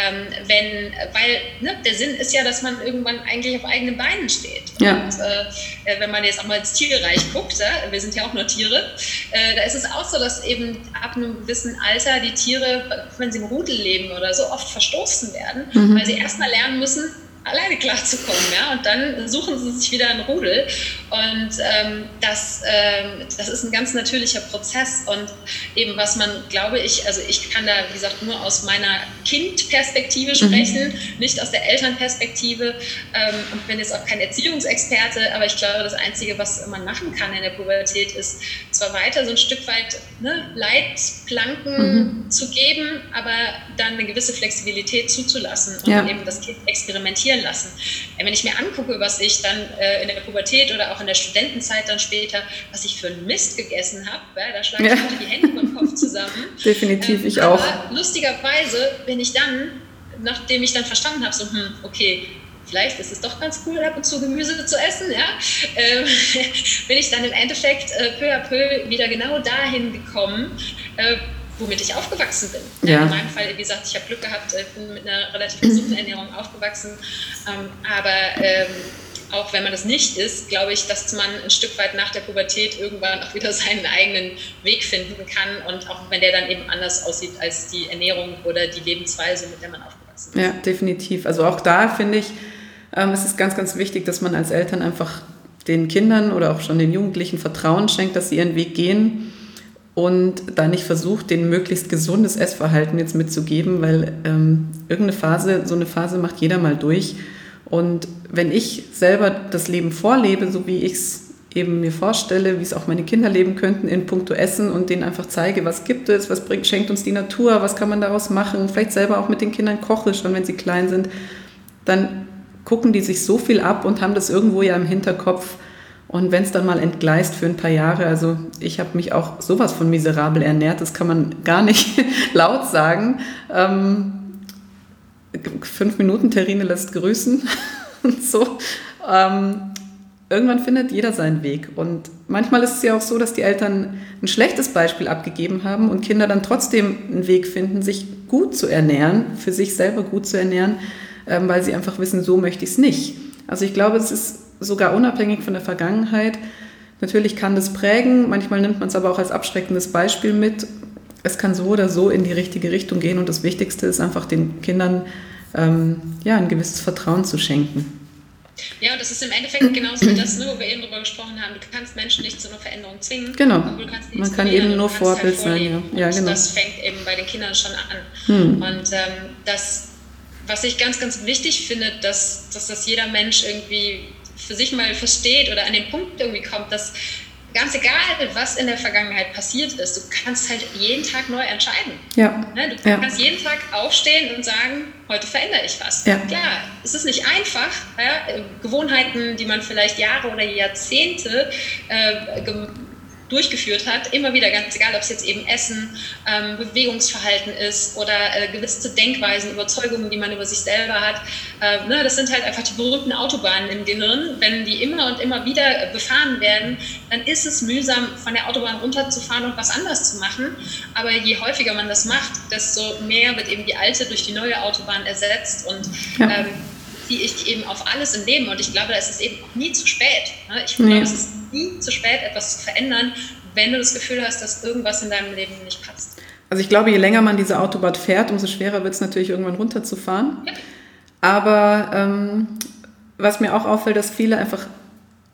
weil der Sinn ist ja, dass man irgendwann eigentlich auf eigenen Beinen steht und wenn man jetzt auch mal ins Tierreich guckt, ja, wir sind ja auch nur Tiere, da ist es auch so, dass eben ab einem gewissen Alter die Tiere, wenn sie im Rudel leben oder so, oft verstoßen werden, weil sie erstmal lernen müssen, alleine klarzukommen, ja, und dann suchen sie sich wieder ein Rudel und das ist ein ganz natürlicher Prozess und eben was man, glaube ich, also ich kann da, wie gesagt, nur aus meiner Kindperspektive sprechen, nicht aus der Elternperspektive und bin jetzt auch kein Erziehungsexperte, aber ich glaube, das Einzige, was man machen kann in der Pubertät, ist zwar weiter so ein Stück weit Leitplanken zu geben, aber dann eine gewisse Flexibilität zuzulassen und eben das Kind experimentieren lassen. Wenn ich mir angucke, was ich dann in der Pubertät oder auch in der Studentenzeit dann später, was ich für einen Mist gegessen habe, da schlage ich heute die Hände über den Kopf zusammen. Definitiv, ich auch. Aber lustigerweise bin ich dann, nachdem ich dann verstanden habe, so, okay, vielleicht ist es doch ganz cool, ab und zu Gemüse zu essen, ja, bin ich dann im Endeffekt peu à peu wieder genau dahin gekommen, womit ich aufgewachsen bin. Ja. In meinem Fall, wie gesagt, ich habe Glück gehabt, bin mit einer relativ gesunden Ernährung aufgewachsen, aber auch wenn man das nicht ist, glaube ich, dass man ein Stück weit nach der Pubertät irgendwann auch wieder seinen eigenen Weg finden kann und auch wenn der dann eben anders aussieht als die Ernährung oder die Lebensweise, mit der man aufgewachsen ist. Ja, definitiv. Also auch da finde ich, es ist ganz, ganz wichtig, dass man als Eltern einfach den Kindern oder auch schon den Jugendlichen Vertrauen schenkt, dass sie ihren Weg gehen und da nicht versucht, denen möglichst gesundes Essverhalten jetzt mitzugeben, weil so eine Phase macht jeder mal durch. Und wenn ich selber das Leben vorlebe, so wie ich es eben mir vorstelle, wie es auch meine Kinder leben könnten in puncto Essen und denen einfach zeige, was gibt es, was schenkt uns die Natur, was kann man daraus machen, vielleicht selber auch mit den Kindern koche, schon wenn sie klein sind, dann gucken die sich so viel ab und haben das irgendwo ja im Hinterkopf. Und wenn es dann mal entgleist für ein paar Jahre, also ich habe mich auch sowas von miserabel ernährt, das kann man gar nicht laut sagen. 5 Minuten, Terrine lässt grüßen und so. Irgendwann findet jeder seinen Weg. Und manchmal ist es ja auch so, dass die Eltern ein schlechtes Beispiel abgegeben haben und Kinder dann trotzdem einen Weg finden, sich gut zu ernähren, für sich selber gut zu ernähren, weil sie einfach wissen, so möchte ich es nicht. Also ich glaube, es ist sogar unabhängig von der Vergangenheit. Natürlich kann das prägen, manchmal nimmt man es aber auch als abschreckendes Beispiel mit. Es kann so oder so in die richtige Richtung gehen und das Wichtigste ist einfach den Kindern ein gewisses Vertrauen zu schenken. Ja, und das ist im Endeffekt genauso wie das, wo wir eben drüber gesprochen haben. Du kannst Menschen nicht zu einer Veränderung zwingen. Genau, du kannst man kann eben nur Vorbild sein. Ja, genau. Das fängt eben bei den Kindern schon an. Und das, was ich ganz, ganz wichtig finde, dass das jeder Mensch irgendwie für sich mal versteht oder an den Punkt irgendwie kommt, dass ganz egal, was in der Vergangenheit passiert ist, du kannst halt jeden Tag neu entscheiden. Ja. Du kannst jeden Tag aufstehen und sagen, heute verändere ich was. Ja. Klar, es ist nicht einfach. Ja? Gewohnheiten, die man vielleicht Jahre oder Jahrzehnte durchgeführt hat, immer wieder, ganz egal, ob es jetzt eben Essen, Bewegungsverhalten ist oder gewisse Denkweisen, Überzeugungen, die man über sich selber hat. Das sind halt einfach die berühmten Autobahnen im Gehirn. Wenn die immer und immer wieder befahren werden, dann ist es mühsam, von der Autobahn runterzufahren und was anderes zu machen. Aber je häufiger man das macht, desto mehr wird eben die alte durch die neue Autobahn ersetzt und ziehe ich eben auf alles im Leben. Und ich glaube, da ist es eben auch nie zu spät. Ich glaube, es ist nie zu spät, etwas zu verändern, wenn du das Gefühl hast, dass irgendwas in deinem Leben nicht passt. Also ich glaube, je länger man diese Autobahn fährt, umso schwerer wird es natürlich irgendwann runterzufahren. Ja. Aber was mir auch auffällt, dass viele einfach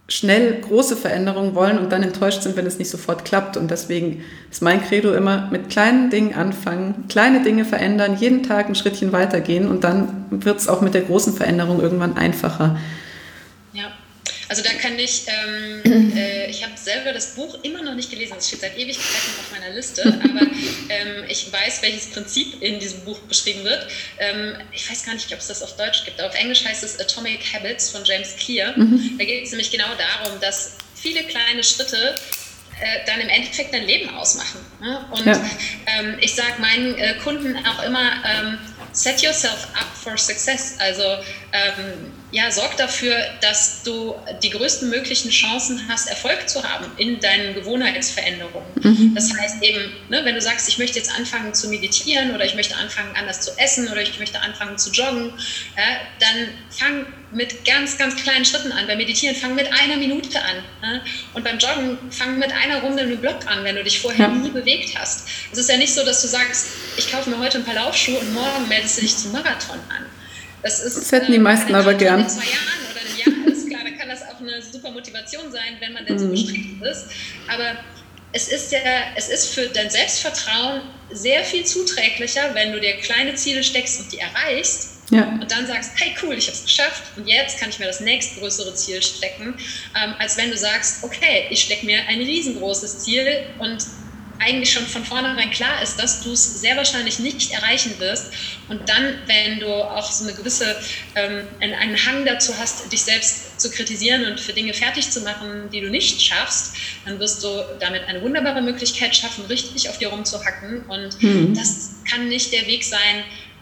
schnell große Veränderungen wollen und dann enttäuscht sind, wenn es nicht sofort klappt. Und deswegen ist mein Credo immer, mit kleinen Dingen anfangen, kleine Dinge verändern, jeden Tag ein Schrittchen weitergehen und dann wird es auch mit der großen Veränderung irgendwann einfacher. Ja, also da kann ich habe selber das Buch immer noch nicht gelesen, das steht seit Ewigkeiten auf meiner Liste, aber ich weiß, welches Prinzip in diesem Buch beschrieben wird. Ich weiß gar nicht, ob es das auf Deutsch gibt, aber auf Englisch heißt es Atomic Habits von James Clear. Da geht es nämlich genau darum, dass viele kleine Schritte dann im Endeffekt dein Leben ausmachen. Ne? Und ich sage meinen Kunden auch immer, set yourself up for success. Also sorg dafür, dass du die größten möglichen Chancen hast, Erfolg zu haben in deinen Gewohnheitsveränderungen. Das heißt eben, ne, wenn du sagst, ich möchte jetzt anfangen zu meditieren oder ich möchte anfangen anders zu essen oder ich möchte anfangen zu joggen, dann fang mit ganz, ganz kleinen Schritten an. Beim Meditieren fang mit 1 Minute an. Und beim Joggen fang mit einer Runde im Block an, wenn du dich vorher nie bewegt hast. Es ist ja nicht so, dass du sagst, ich kaufe mir heute ein paar Laufschuhe und morgen meldest du dich zum Marathon an. Das hätten die meisten aber gern. In 2 Jahren oder einem Jahr, ist klar, da kann das auch eine super Motivation sein, wenn man denn so bestrebt ist. Aber es ist für dein Selbstvertrauen sehr viel zuträglicher, wenn du dir kleine Ziele steckst und die erreichst. Und dann sagst, hey cool, ich habe es geschafft und jetzt kann ich mir das nächstgrößere Ziel stecken, als wenn du sagst, okay, ich stecke mir ein riesengroßes Ziel und eigentlich schon von vornherein klar ist, dass du es sehr wahrscheinlich nicht erreichen wirst und dann, wenn du auch so eine gewisse, einen Hang dazu hast, dich selbst zu kritisieren und für Dinge fertig zu machen, die du nicht schaffst, dann wirst du damit eine wunderbare Möglichkeit schaffen, richtig auf dir rumzuhacken und das kann nicht der Weg sein,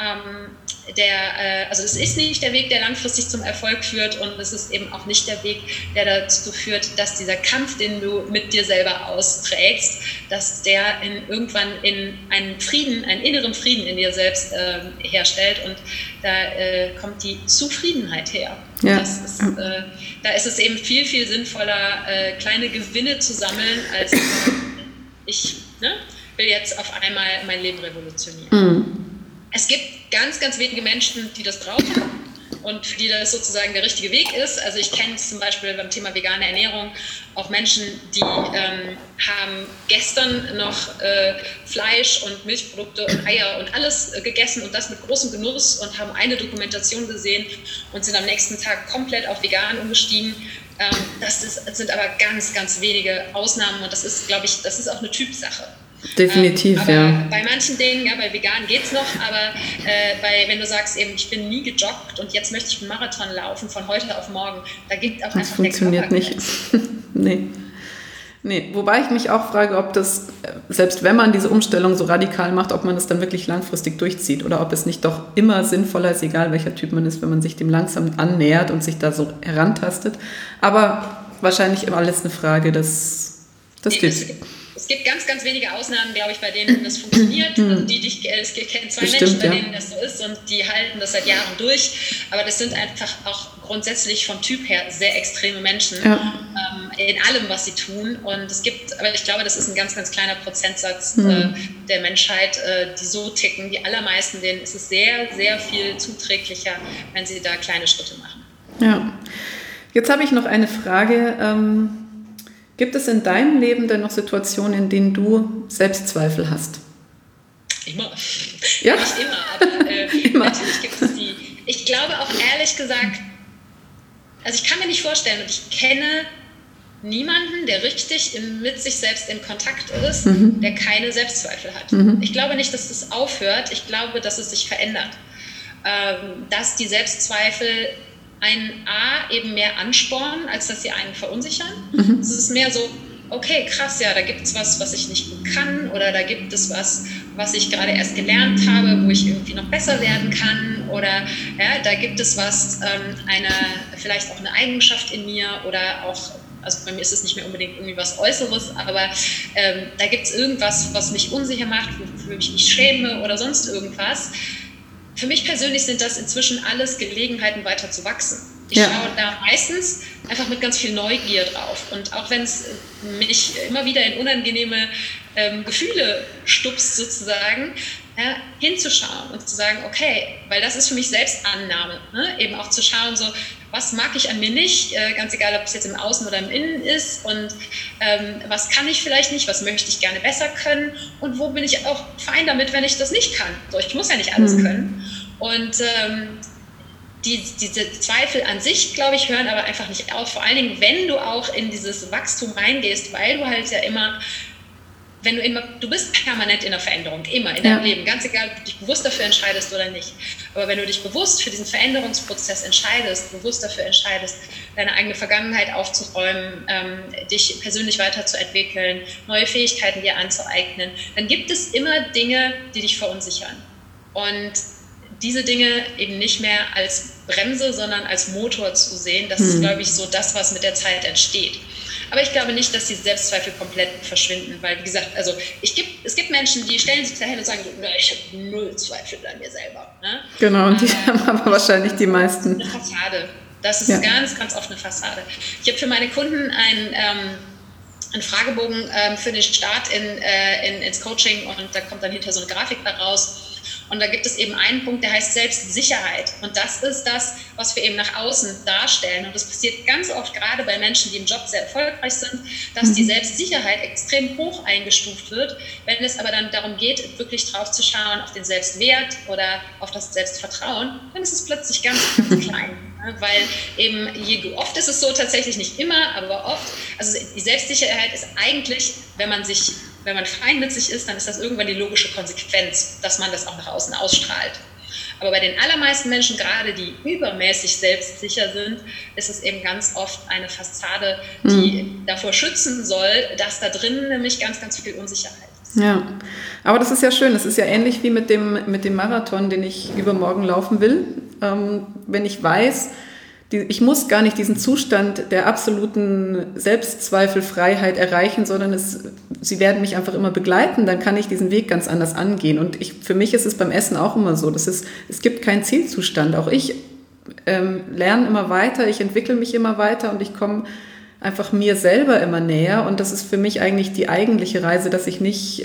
es ist nicht der Weg, der langfristig zum Erfolg führt und es ist eben auch nicht der Weg, der dazu führt, dass dieser Kampf, den du mit dir selber austrägst, dass der irgendwann in einen inneren Frieden in dir selbst herstellt und da kommt die Zufriedenheit her. Da ist es eben viel, viel sinnvoller, kleine Gewinne zu sammeln, als ich will jetzt auf einmal mein Leben revolutionieren. Es gibt ganz, ganz wenige Menschen, die das brauchen und für die das sozusagen der richtige Weg ist. Also ich kenne zum Beispiel beim Thema vegane Ernährung auch Menschen, die haben gestern noch Fleisch und Milchprodukte und Eier und alles gegessen und das mit großem Genuss und haben eine Dokumentation gesehen und sind am nächsten Tag komplett auf vegan umgestiegen. Das sind aber ganz, ganz wenige Ausnahmen und das ist, glaube ich, das ist auch eine Typsache. Definitiv, aber bei manchen Dingen, bei vegan geht es noch, aber wenn du sagst, eben, ich bin nie gejoggt und jetzt möchte ich einen Marathon laufen von heute auf morgen, da geht auch das einfach funktioniert nicht. Nee, wobei ich mich auch frage, ob das, selbst wenn man diese Umstellung so radikal macht, ob man das dann wirklich langfristig durchzieht oder ob es nicht doch immer sinnvoller ist, egal welcher Typ man ist, wenn man sich dem langsam annähert und sich da so herantastet. Aber wahrscheinlich immer alles eine Frage des Tipps. Es gibt ganz, ganz wenige Ausnahmen, glaube ich, bei denen das funktioniert. Also es kennen 2 Menschen, bei denen das so ist und die halten das seit Jahren durch. Aber das sind einfach auch grundsätzlich vom Typ her sehr extreme Menschen in allem, was sie tun. Aber ich glaube, das ist ein ganz, ganz kleiner Prozentsatz der Menschheit, die so ticken. Die allermeisten, denen ist es sehr, sehr viel zuträglicher, wenn sie da kleine Schritte machen. Ja. Jetzt habe ich noch eine Frage. Gibt es in deinem Leben denn noch Situationen, in denen du Selbstzweifel hast? Immer. Ja? Nicht immer, aber immer. Natürlich gibt es die. Ich glaube auch ehrlich gesagt, also ich kann mir nicht vorstellen und ich kenne niemanden, der richtig mit sich selbst in Kontakt ist, der keine Selbstzweifel hat. Ich glaube nicht, dass das aufhört. Ich glaube, dass es sich verändert. Dass die Selbstzweifel einen eben mehr anspornen, als dass sie einen verunsichern. Es ist mehr so, okay, krass, ja, da gibt es was ich nicht gut kann oder da gibt es was ich gerade erst gelernt habe, wo ich irgendwie noch besser werden kann oder da gibt es vielleicht auch eine Eigenschaft in mir oder auch, also bei mir ist es nicht mehr unbedingt irgendwie was Äußeres, aber da gibt es irgendwas, was mich unsicher macht, wofür ich mich schäme oder sonst irgendwas. Für mich persönlich sind das inzwischen alles Gelegenheiten, weiter zu wachsen. Ich schaue da meistens einfach mit ganz viel Neugier drauf. Und auch wenn es mich immer wieder in unangenehme Gefühle stupst sozusagen, hinzuschauen und zu sagen, okay, weil das ist für mich Selbstannahme, ne? Eben auch zu schauen, so, was mag ich an mir nicht, ganz egal, ob es jetzt im Außen oder im Innen ist, und was kann ich vielleicht nicht, was möchte ich gerne besser können und wo bin ich auch fein damit, wenn ich das nicht kann. So, ich muss ja nicht alles können. Und diese Zweifel an sich, glaube ich, hören aber einfach nicht auf. Vor allen Dingen, wenn du auch in dieses Wachstum reingehst, weil du halt ja immer, du bist permanent in der Veränderung, immer in deinem Leben, ganz egal, ob du dich bewusst dafür entscheidest oder nicht. Aber wenn du dich bewusst für diesen Veränderungsprozess entscheidest, bewusst dafür entscheidest, deine eigene Vergangenheit aufzuräumen, dich persönlich weiterzuentwickeln, neue Fähigkeiten dir anzueignen, dann gibt es immer Dinge, die dich verunsichern. Und diese Dinge eben nicht mehr als Bremse, sondern als Motor zu sehen, das ist, glaube ich, so das, was mit der Zeit entsteht. Aber ich glaube nicht, dass die Selbstzweifel komplett verschwinden, weil, wie gesagt, also es gibt Menschen, die stellen sich dahin und sagen, ich habe null Zweifel an mir selber. Ne? Genau, und die haben aber wahrscheinlich die meisten. Eine Fassade. Das ist ganz, ganz oft eine Fassade. Ich habe für meine Kunden einen Fragebogen für den Start ins Coaching, und da kommt dann hinter so eine Grafik raus. Und da gibt es eben einen Punkt, der heißt Selbstsicherheit. Und das ist das, was wir eben nach außen darstellen. Und das passiert ganz oft, gerade bei Menschen, die im Job sehr erfolgreich sind, dass die Selbstsicherheit extrem hoch eingestuft wird. Wenn es aber dann darum geht, wirklich drauf zu schauen, auf den Selbstwert oder auf das Selbstvertrauen, dann ist es plötzlich ganz, ganz klein. Weil eben, oft ist es so, tatsächlich nicht immer, aber oft, also die Selbstsicherheit ist eigentlich, wenn man fein mit sich ist, dann ist das irgendwann die logische Konsequenz, dass man das auch nach außen ausstrahlt. Aber bei den allermeisten Menschen, gerade die übermäßig selbstsicher sind, ist es eben ganz oft eine Fassade, die davor schützen soll, dass da drin nämlich ganz, ganz viel Unsicherheit ist. Ja, aber das ist ja schön. Das ist ja ähnlich wie mit dem Marathon, den ich übermorgen laufen will. Wenn ich weiß, ich muss gar nicht diesen Zustand der absoluten Selbstzweifelfreiheit erreichen, sondern sie werden mich einfach immer begleiten, dann kann ich diesen Weg ganz anders angehen. Und für mich ist es beim Essen auch immer so, es gibt keinen Zielzustand. Auch ich lerne immer weiter, ich entwickle mich immer weiter und ich komme einfach mir selber immer näher. Und das ist für mich eigentlich die eigentliche Reise, dass ich nicht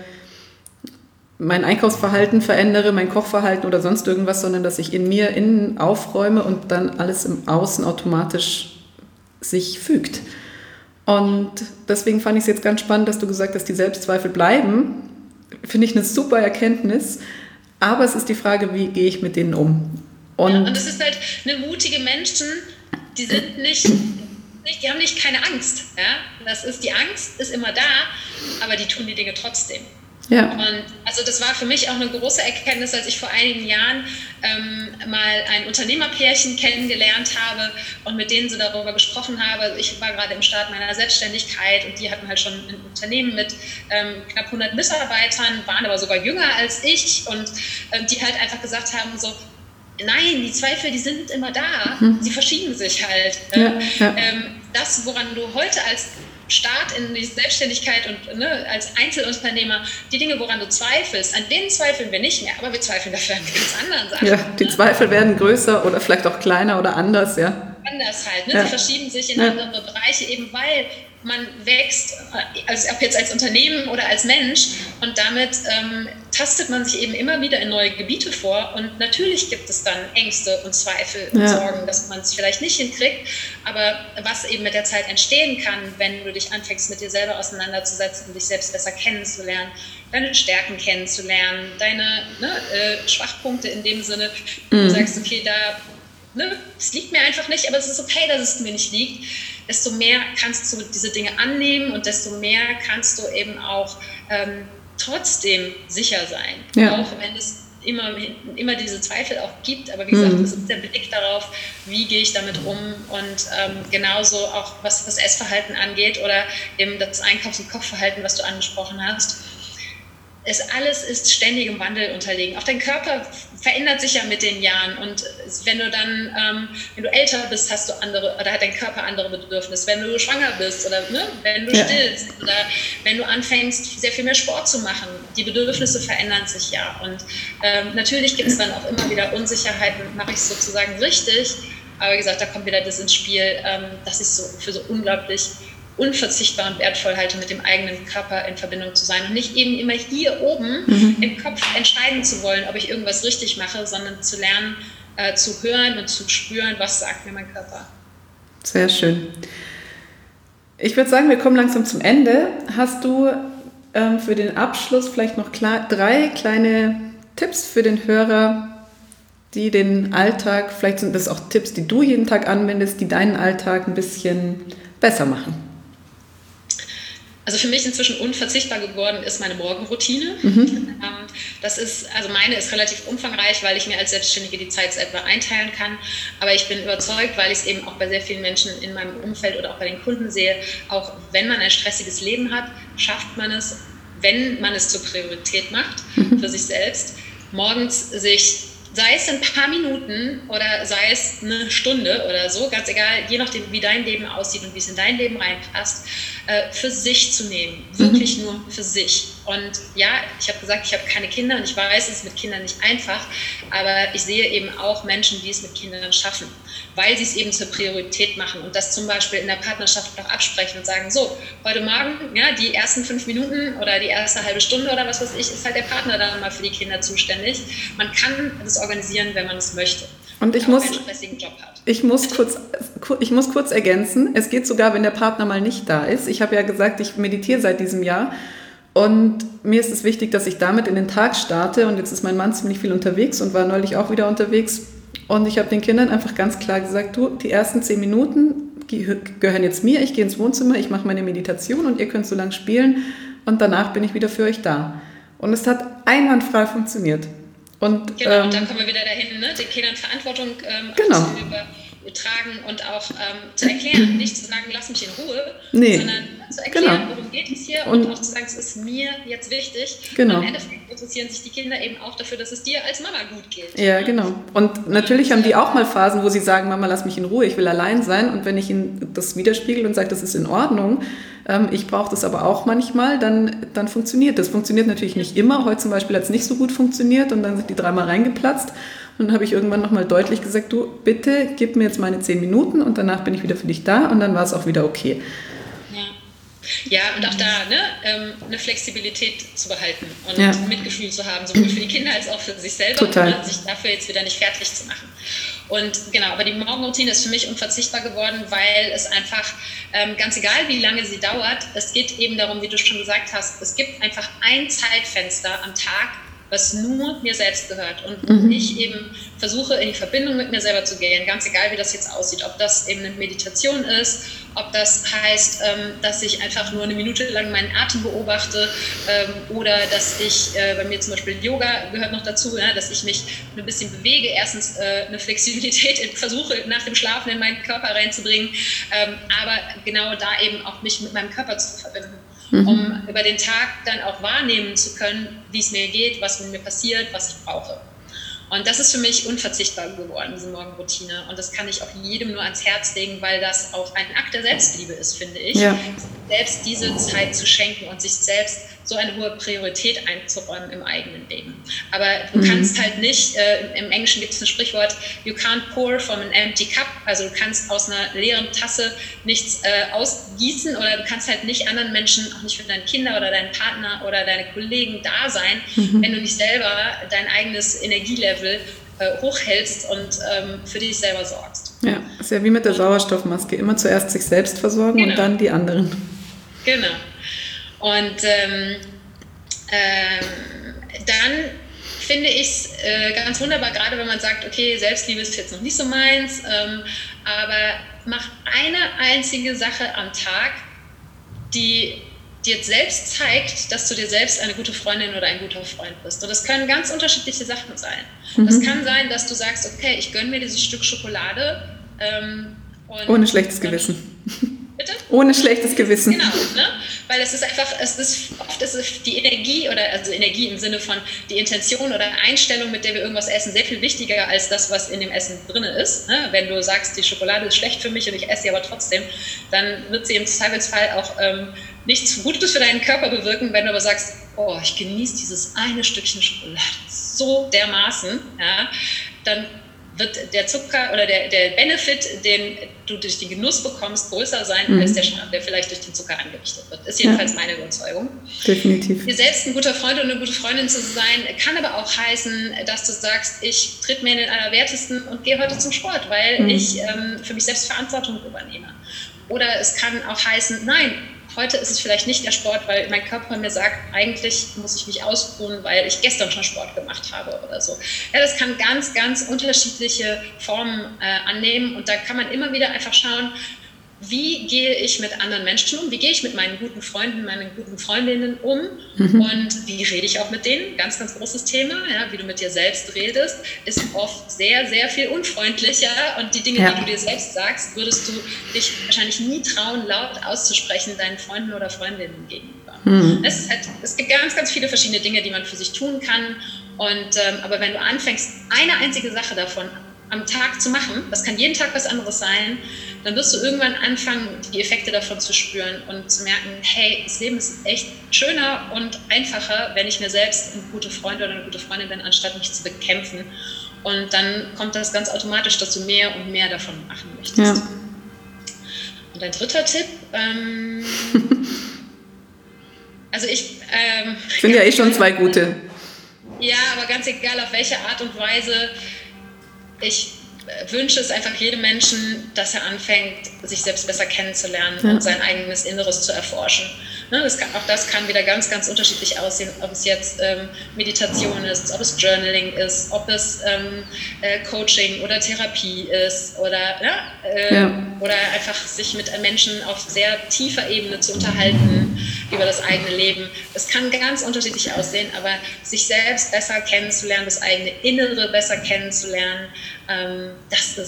mein Einkaufsverhalten verändere, mein Kochverhalten oder sonst irgendwas, sondern dass ich in mir innen aufräume und dann alles im Außen automatisch sich fügt. Und deswegen fand ich es jetzt ganz spannend, dass du gesagt hast, die Selbstzweifel bleiben. Finde ich eine super Erkenntnis. Aber es ist die Frage, wie gehe ich mit denen um? Und es ist halt eine mutige Menschen, die sind die haben nicht keine Angst. Ja? Die Angst ist immer da, aber die tun die Dinge trotzdem. Ja. Und also das war für mich auch eine große Erkenntnis, als ich vor einigen Jahren mal ein Unternehmerpärchen kennengelernt habe und mit denen so darüber gesprochen habe. Ich war gerade im Start meiner Selbstständigkeit und die hatten halt schon ein Unternehmen mit knapp 100 Mitarbeitern, waren aber sogar jünger als ich und die halt einfach gesagt haben so, nein, die Zweifel, die sind immer da, sie verschieben sich halt. Das, woran du heute als Start in die Selbstständigkeit und als Einzelunternehmer, die Dinge, woran du zweifelst, an denen zweifeln wir nicht mehr, aber wir zweifeln dafür an ganz anderen Sachen. Ja, die Zweifel werden größer oder vielleicht auch kleiner oder anders, ja. Anders halt, Sie verschieben sich in andere Bereiche, eben weil man wächst, also ob jetzt als Unternehmen oder als Mensch, und damit tastet man sich eben immer wieder in neue Gebiete vor und natürlich gibt es dann Ängste und Zweifel und Sorgen, dass man es vielleicht nicht hinkriegt, aber was eben mit der Zeit entstehen kann, wenn du dich anfängst mit dir selber auseinanderzusetzen und dich selbst besser kennenzulernen, deine Stärken kennenzulernen, deine Schwachpunkte in dem Sinne, du sagst, okay, es liegt mir einfach nicht, aber es ist okay, dass es mir nicht liegt, desto mehr kannst du diese Dinge annehmen und desto mehr kannst du eben auch trotzdem sicher sein, auch wenn es immer diese Zweifel auch gibt, aber wie gesagt, das ist der Blick darauf, wie gehe ich damit um und genauso auch was das Essverhalten angeht oder eben das Einkaufs- und Kochverhalten, was du angesprochen hast. Alles ist ständigem Wandel unterlegen. Auch dein Körper verändert sich ja mit den Jahren und wenn du dann, wenn du älter bist, hast du oder hat dein Körper andere Bedürfnisse. Wenn du schwanger bist oder wenn du stillst oder wenn du anfängst, sehr viel mehr Sport zu machen, die Bedürfnisse verändern sich ja. Und natürlich gibt es dann auch immer wieder Unsicherheiten, mache ich es sozusagen richtig, aber wie gesagt, da kommt wieder das ins Spiel, dass ich für so unglaublich unverzichtbar und wertvoll halte, mit dem eigenen Körper in Verbindung zu sein und nicht eben immer hier oben im Kopf entscheiden zu wollen, ob ich irgendwas richtig mache, sondern zu lernen, zu hören und zu spüren, was sagt mir mein Körper. Sehr schön. Ich würde sagen, wir kommen langsam zum Ende. Hast du für den Abschluss vielleicht noch 3 kleine Tipps für den Hörer, die den Alltag, vielleicht sind das auch Tipps, die du jeden Tag anwendest, die deinen Alltag ein bisschen besser machen? Also für mich inzwischen unverzichtbar geworden ist meine Morgenroutine. Meine ist relativ umfangreich, weil ich mir als Selbstständige die Zeit selber einteilen kann. Aber ich bin überzeugt, weil ich es eben auch bei sehr vielen Menschen in meinem Umfeld oder auch bei den Kunden sehe, auch wenn man ein stressiges Leben hat, schafft man es, wenn man es zur Priorität macht, für sich selbst, morgens sich, sei es ein paar Minuten oder sei es eine Stunde oder so, ganz egal, je nachdem, wie dein Leben aussieht und wie es in dein Leben reinpasst, für sich zu nehmen. Wirklich nur für sich. Und ja, ich habe gesagt, ich habe keine Kinder und ich weiß, es ist mit Kindern nicht einfach, aber ich sehe eben auch Menschen, die es mit Kindern schaffen, weil sie es eben zur Priorität machen und das zum Beispiel in der Partnerschaft noch absprechen und sagen, so, heute Morgen, ja, die ersten 5 Minuten oder die erste halbe Stunde oder was weiß ich, ist halt der Partner dann mal für die Kinder zuständig. Man kann das organisieren, wenn man es möchte. Und ich muss kurz ergänzen, es geht sogar, wenn der Partner mal nicht da ist. Ich habe ja gesagt, ich meditiere seit diesem Jahr und mir ist es wichtig, dass ich damit in den Tag starte und jetzt ist mein Mann ziemlich viel unterwegs und war neulich auch wieder unterwegs und ich habe den Kindern einfach ganz klar gesagt, du, die ersten 10 Minuten gehören jetzt mir, ich gehe ins Wohnzimmer, ich mache meine Meditation und ihr könnt so lange spielen und danach bin ich wieder für euch da. Und es hat einwandfrei funktioniert. Und, genau, und dann kommen wir wieder dahin, ne? Den Kindern Verantwortung zu übertragen und auch zu erklären, nicht zu sagen, lass mich in Ruhe, sondern zu erklären, worum geht es hier und auch zu sagen, es ist mir jetzt wichtig. Genau. Und im Endeffekt interessieren sich die Kinder eben auch dafür, dass es dir als Mama gut geht. Ja, genau. Und natürlich haben die auch mal Phasen, wo sie sagen, Mama, lass mich in Ruhe, ich will allein sein. Und wenn ich ihnen das widerspiegel und sage, das ist in Ordnung, ich brauche das aber auch manchmal, dann funktioniert das. Funktioniert natürlich nicht immer. Heute zum Beispiel hat es nicht so gut funktioniert und dann sind die 3-mal reingeplatzt. Und dann habe ich irgendwann nochmal deutlich gesagt, du, bitte gib mir jetzt meine 10 Minuten und danach bin ich wieder für dich da und dann war es auch wieder okay. Ja, und auch da eine Flexibilität zu behalten und Mitgefühl zu haben, sowohl für die Kinder als auch für sich selber. Total. Und sich dafür jetzt wieder nicht fertig zu machen. Und genau, aber die Morgenroutine ist für mich unverzichtbar geworden, weil es einfach, ganz egal wie lange sie dauert, es geht eben darum, wie du schon gesagt hast, es gibt einfach ein Zeitfenster am Tag, was nur mir selbst gehört und ich eben versuche, in die Verbindung mit mir selber zu gehen, ganz egal, wie das jetzt aussieht, ob das eben eine Meditation ist, ob das heißt, dass ich einfach nur eine Minute lang meinen Atem beobachte oder dass ich, bei mir zum Beispiel Yoga gehört noch dazu, dass ich mich ein bisschen bewege, erstens eine Flexibilität versuche, nach dem Schlafen in meinen Körper reinzubringen, aber genau da eben auch mich mit meinem Körper zu verbinden. Um über den Tag dann auch wahrnehmen zu können, wie es mir geht, was mit mir passiert, was ich brauche. Und das ist für mich unverzichtbar geworden, diese Morgenroutine. Und das kann ich auch jedem nur ans Herz legen, weil das auch ein Akt der Selbstliebe ist, finde ich. Ja. Selbst diese Zeit zu schenken und sich selbst so eine hohe Priorität einzuräumen im eigenen Leben. Aber du kannst halt nicht, im Englischen gibt es ein Sprichwort, you can't pour from an empty cup, also du kannst aus einer leeren Tasse nichts ausgießen oder du kannst halt nicht anderen Menschen, auch nicht für deine Kinder oder deinen Partner oder deine Kollegen da sein, wenn du nicht selber dein eigenes Energielevel hochhältst und für dich selber sorgst. Ja, ist ja wie mit der Sauerstoffmaske, immer zuerst sich selbst versorgen und dann die anderen. Genau. Und dann finde ich es ganz wunderbar, gerade wenn man sagt, okay, Selbstliebe ist jetzt noch nicht so meins, aber mach eine einzige Sache am Tag, die dir selbst zeigt, dass du dir selbst eine gute Freundin oder ein guter Freund bist. Und das können ganz unterschiedliche Sachen sein. Das kann sein, dass du sagst, okay, ich gönne mir dieses Stück Schokolade. Und ohne schlechtes Gewissen. Bitte? Ohne schlechtes Gewissen. Genau, ne? Weil es ist einfach, oft ist es die Energie also Energie im Sinne von die Intention oder Einstellung, mit der wir irgendwas essen, sehr viel wichtiger als das, was in dem Essen drin ist. Ne? Wenn du sagst, die Schokolade ist schlecht für mich und ich esse sie aber trotzdem, dann wird sie im Zweifelsfall auch nichts Gutes für deinen Körper bewirken. Wenn du aber sagst, oh, ich genieße dieses eine Stückchen Schokolade so dermaßen, ja, dann wird der Zucker oder der Benefit, den du durch den Genuss bekommst, größer sein, als der Schaden, der vielleicht durch den Zucker angerichtet wird. Ist jedenfalls meine Überzeugung. Definitiv. Dir selbst ein guter Freund oder eine gute Freundin zu sein, kann aber auch heißen, dass du sagst, ich tritt mir in den Allerwertesten und gehe heute zum Sport, weil ich für mich selbst Verantwortung übernehme. Oder es kann auch heißen, nein, heute ist es vielleicht nicht der Sport, weil mein Körper mir sagt, eigentlich muss ich mich ausruhen, weil ich gestern schon Sport gemacht habe oder so. Ja, das kann ganz, ganz unterschiedliche Formen annehmen und da kann man immer wieder einfach schauen, wie gehe ich mit anderen Menschen um, wie gehe ich mit meinen guten Freunden, meinen guten Freundinnen um und wie rede ich auch mit denen, ganz, ganz großes Thema, ja, wie du mit dir selbst redest, ist oft sehr, sehr viel unfreundlicher und die Dinge, die du dir selbst sagst, würdest du dich wahrscheinlich nie trauen, laut auszusprechen deinen Freunden oder Freundinnen gegenüber. Es gibt ganz, ganz viele verschiedene Dinge, die man für sich tun kann und aber wenn du anfängst, eine einzige Sache davon am Tag zu machen, das kann jeden Tag was anderes sein, dann wirst du irgendwann anfangen, die Effekte davon zu spüren und zu merken, hey, das Leben ist echt schöner und einfacher, wenn ich mir selbst ein guter Freund oder eine gute Freundin bin, anstatt mich zu bekämpfen. Und dann kommt das ganz automatisch, dass du mehr und mehr davon machen möchtest. Ja. Und ein dritter Tipp, also ich finde ja schon zwei gute. Ja, aber ganz egal, auf welche Art und Weise, ich wünsche es einfach jedem Menschen, dass er anfängt, sich selbst besser kennenzulernen und sein eigenes Inneres zu erforschen. Auch das kann wieder ganz, ganz unterschiedlich aussehen, ob es jetzt Meditation ist, ob es Journaling ist, ob es Coaching oder Therapie ist oder einfach sich mit Menschen auf sehr tiefer Ebene zu unterhalten über das eigene Leben. Das kann ganz unterschiedlich aussehen, aber sich selbst besser kennenzulernen, das eigene Innere besser kennenzulernen, das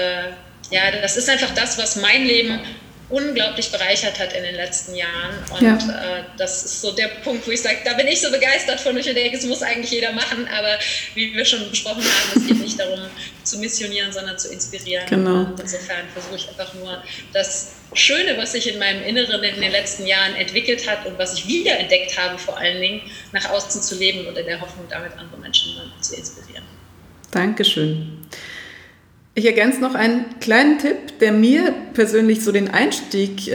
ist einfach das, was mein Leben unglaublich bereichert hat in den letzten Jahren und das ist so der Punkt, wo ich sage, da bin ich so begeistert von, ich denke, es muss eigentlich jeder machen, aber wie wir schon besprochen haben, es geht nicht darum zu missionieren, sondern zu inspirieren. Genau. Und insofern versuche ich einfach nur das Schöne, was sich in meinem Inneren in den letzten Jahren entwickelt hat und was ich wiederentdeckt habe, vor allen Dingen nach außen zu leben und in der Hoffnung, damit andere Menschen zu inspirieren. Dankeschön. Ich ergänze noch einen kleinen Tipp, der mir persönlich so den Einstieg,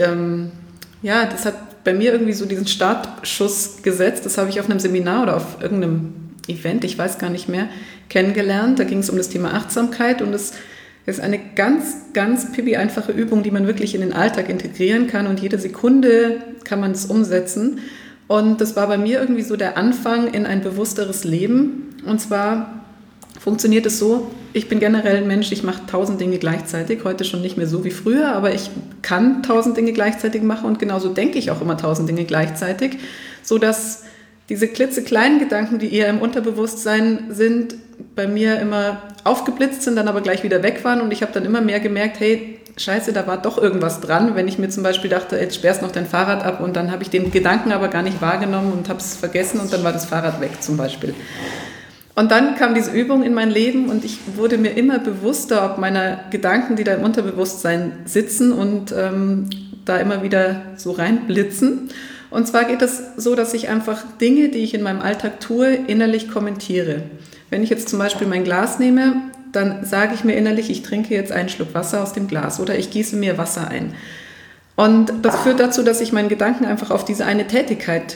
das hat bei mir irgendwie so diesen Startschuss gesetzt. Das habe ich auf einem Seminar oder auf irgendeinem Event, ich weiß gar nicht mehr, kennengelernt. Da ging es um das Thema Achtsamkeit und es ist eine ganz, ganz pipi-einfache Übung, die man wirklich in den Alltag integrieren kann und jede Sekunde kann man es umsetzen. Und das war bei mir irgendwie so der Anfang in ein bewussteres Leben. Und zwar funktioniert es so, ich bin generell ein Mensch, ich mache 1000 Dinge gleichzeitig, heute schon nicht mehr so wie früher, aber ich kann 1000 Dinge gleichzeitig machen und genauso denke ich auch immer 1000 Dinge gleichzeitig, sodass diese klitzekleinen Gedanken, die eher im Unterbewusstsein sind, bei mir immer aufgeblitzt sind, dann aber gleich wieder weg waren und ich habe dann immer mehr gemerkt, hey, scheiße, da war doch irgendwas dran, wenn ich mir zum Beispiel dachte, jetzt sperrst noch dein Fahrrad ab und dann habe ich den Gedanken aber gar nicht wahrgenommen und habe es vergessen und dann war das Fahrrad weg zum Beispiel. Und dann kam diese Übung in mein Leben und ich wurde mir immer bewusster, ob meiner Gedanken, die da im Unterbewusstsein sitzen und da immer wieder so reinblitzen. Und zwar geht es so, dass ich einfach Dinge, die ich in meinem Alltag tue, innerlich kommentiere. Wenn ich jetzt zum Beispiel mein Glas nehme, dann sage ich mir innerlich, ich trinke jetzt einen Schluck Wasser aus dem Glas oder ich gieße mir Wasser ein. Und das führt dazu, dass ich meinen Gedanken einfach auf diese eine Tätigkeit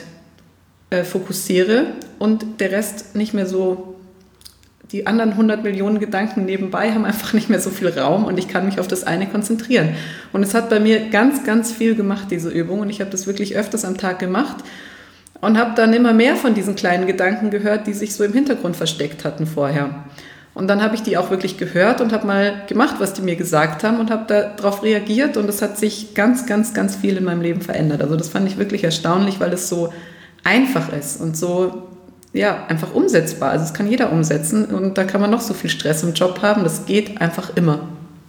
fokussiere und der Rest nicht mehr so, die anderen 100 Millionen Gedanken nebenbei haben einfach nicht mehr so viel Raum und ich kann mich auf das eine konzentrieren. Und es hat bei mir ganz, ganz viel gemacht, diese Übung, und ich habe das wirklich öfters am Tag gemacht und habe dann immer mehr von diesen kleinen Gedanken gehört, die sich so im Hintergrund versteckt hatten vorher. Und dann habe ich die auch wirklich gehört und habe mal gemacht, was die mir gesagt haben und habe darauf reagiert und es hat sich ganz, ganz, ganz viel in meinem Leben verändert. Also das fand ich wirklich erstaunlich, weil es so einfach ist und so einfach umsetzbar. Also das kann jeder umsetzen und da kann man noch so viel Stress im Job haben. Das geht einfach immer.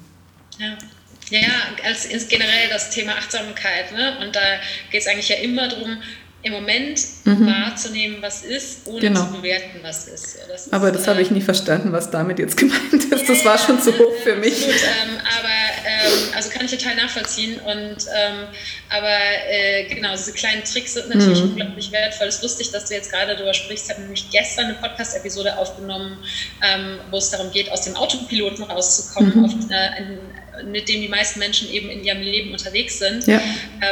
Ja, als generell das Thema Achtsamkeit, ne? Und da geht es eigentlich ja immer darum, im Moment wahrzunehmen, was ist, ohne zu bewerten, was ist. Aber das habe ich nie verstanden, was damit jetzt gemeint ist. Das war schon zu hoch für mich. Absolut, aber also kann ich total nachvollziehen. Aber genau, diese kleinen Tricks sind natürlich unglaublich wertvoll. Es ist lustig, dass du jetzt gerade darüber sprichst. Ich habe nämlich gestern eine Podcast-Episode aufgenommen, wo es darum geht, aus dem Autopiloten rauszukommen, mit dem die meisten Menschen eben in ihrem Leben unterwegs sind. Ja.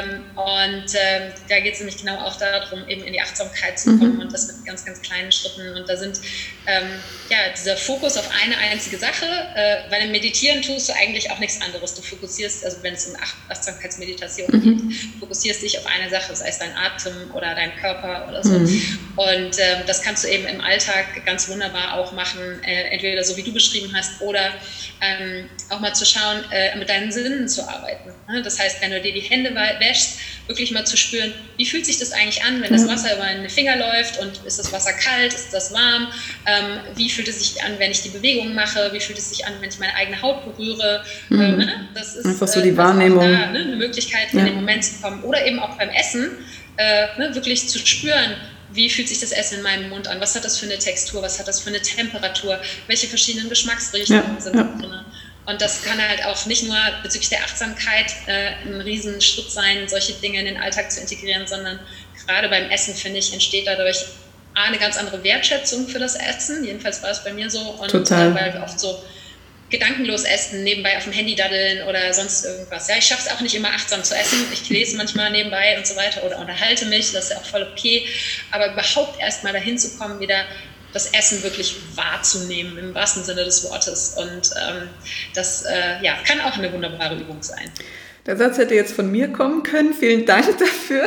Da geht es nämlich genau auch darum, eben in die Achtsamkeit zu kommen und das mit ganz, ganz kleinen Schritten. Und da sind dieser Fokus auf eine einzige Sache, weil im Meditieren tust du eigentlich auch nichts anderes. Du fokussierst, also wenn es um Achtsamkeitsmeditation geht, fokussierst dich auf eine Sache, sei es dein Atem oder dein Körper oder so. Und das kannst du eben im Alltag ganz wunderbar auch machen, entweder so wie du beschrieben hast oder auch mal zu schauen, mit deinen Sinnen zu arbeiten. Das heißt, wenn du dir die Hände wäschst, wirklich mal zu spüren, wie fühlt sich das eigentlich an, wenn das Wasser über deine Finger läuft und ist das Wasser kalt, ist das warm, wie fühlt es sich an, wenn ich die Bewegung mache, wie fühlt es sich an, wenn ich meine eigene Haut berühre. Das ist einfach so die Wahrnehmung. Auch da, eine Möglichkeit, in den Moment zu kommen. Oder eben auch beim Essen, wirklich zu spüren, wie fühlt sich das Essen in meinem Mund an, was hat das für eine Textur, was hat das für eine Temperatur, welche verschiedenen Geschmacksrichtungen sind da drin. Und das kann halt auch nicht nur bezüglich der Achtsamkeit ein Riesenschritt sein, solche Dinge in den Alltag zu integrieren, sondern gerade beim Essen, finde ich, entsteht dadurch eine ganz andere Wertschätzung für das Essen. Jedenfalls war es bei mir so. Und weil wir oft so gedankenlos essen, nebenbei auf dem Handy daddeln oder sonst irgendwas. Ja, ich schaffe es auch nicht immer achtsam zu essen. Ich lese manchmal nebenbei und so weiter oder unterhalte mich, das ist ja auch voll okay. Aber überhaupt erst mal dahin zu kommen, wieder das Essen wirklich wahrzunehmen, im wahrsten Sinne des Wortes. Und das kann auch eine wunderbare Übung sein. Der Satz hätte jetzt von mir kommen können. Vielen Dank dafür.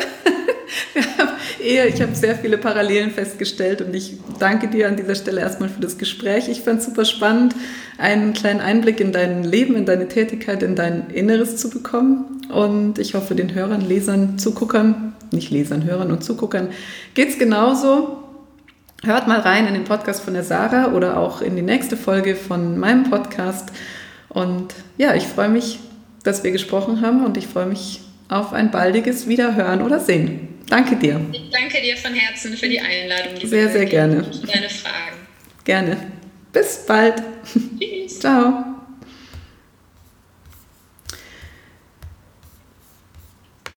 Ich habe sehr viele Parallelen festgestellt und ich danke dir an dieser Stelle erstmal für das Gespräch. Ich fand es super spannend, einen kleinen Einblick in dein Leben, in deine Tätigkeit, in dein Inneres zu bekommen. Und ich hoffe, den Hörern, Lesern, Zuguckern, nicht Lesern, Hörern und Zuguckern geht es genauso. Hört mal rein in den Podcast von der Sarah oder auch in die nächste Folge von meinem Podcast. Und ja, ich freue mich, dass wir gesprochen haben und ich freue mich auf ein baldiges Wiederhören oder Sehen. Danke dir. Ich danke dir von Herzen für die Einladung. Sehr, sehr gerne. Und für deine Fragen. Gerne. Bis bald. Tschüss. Ciao.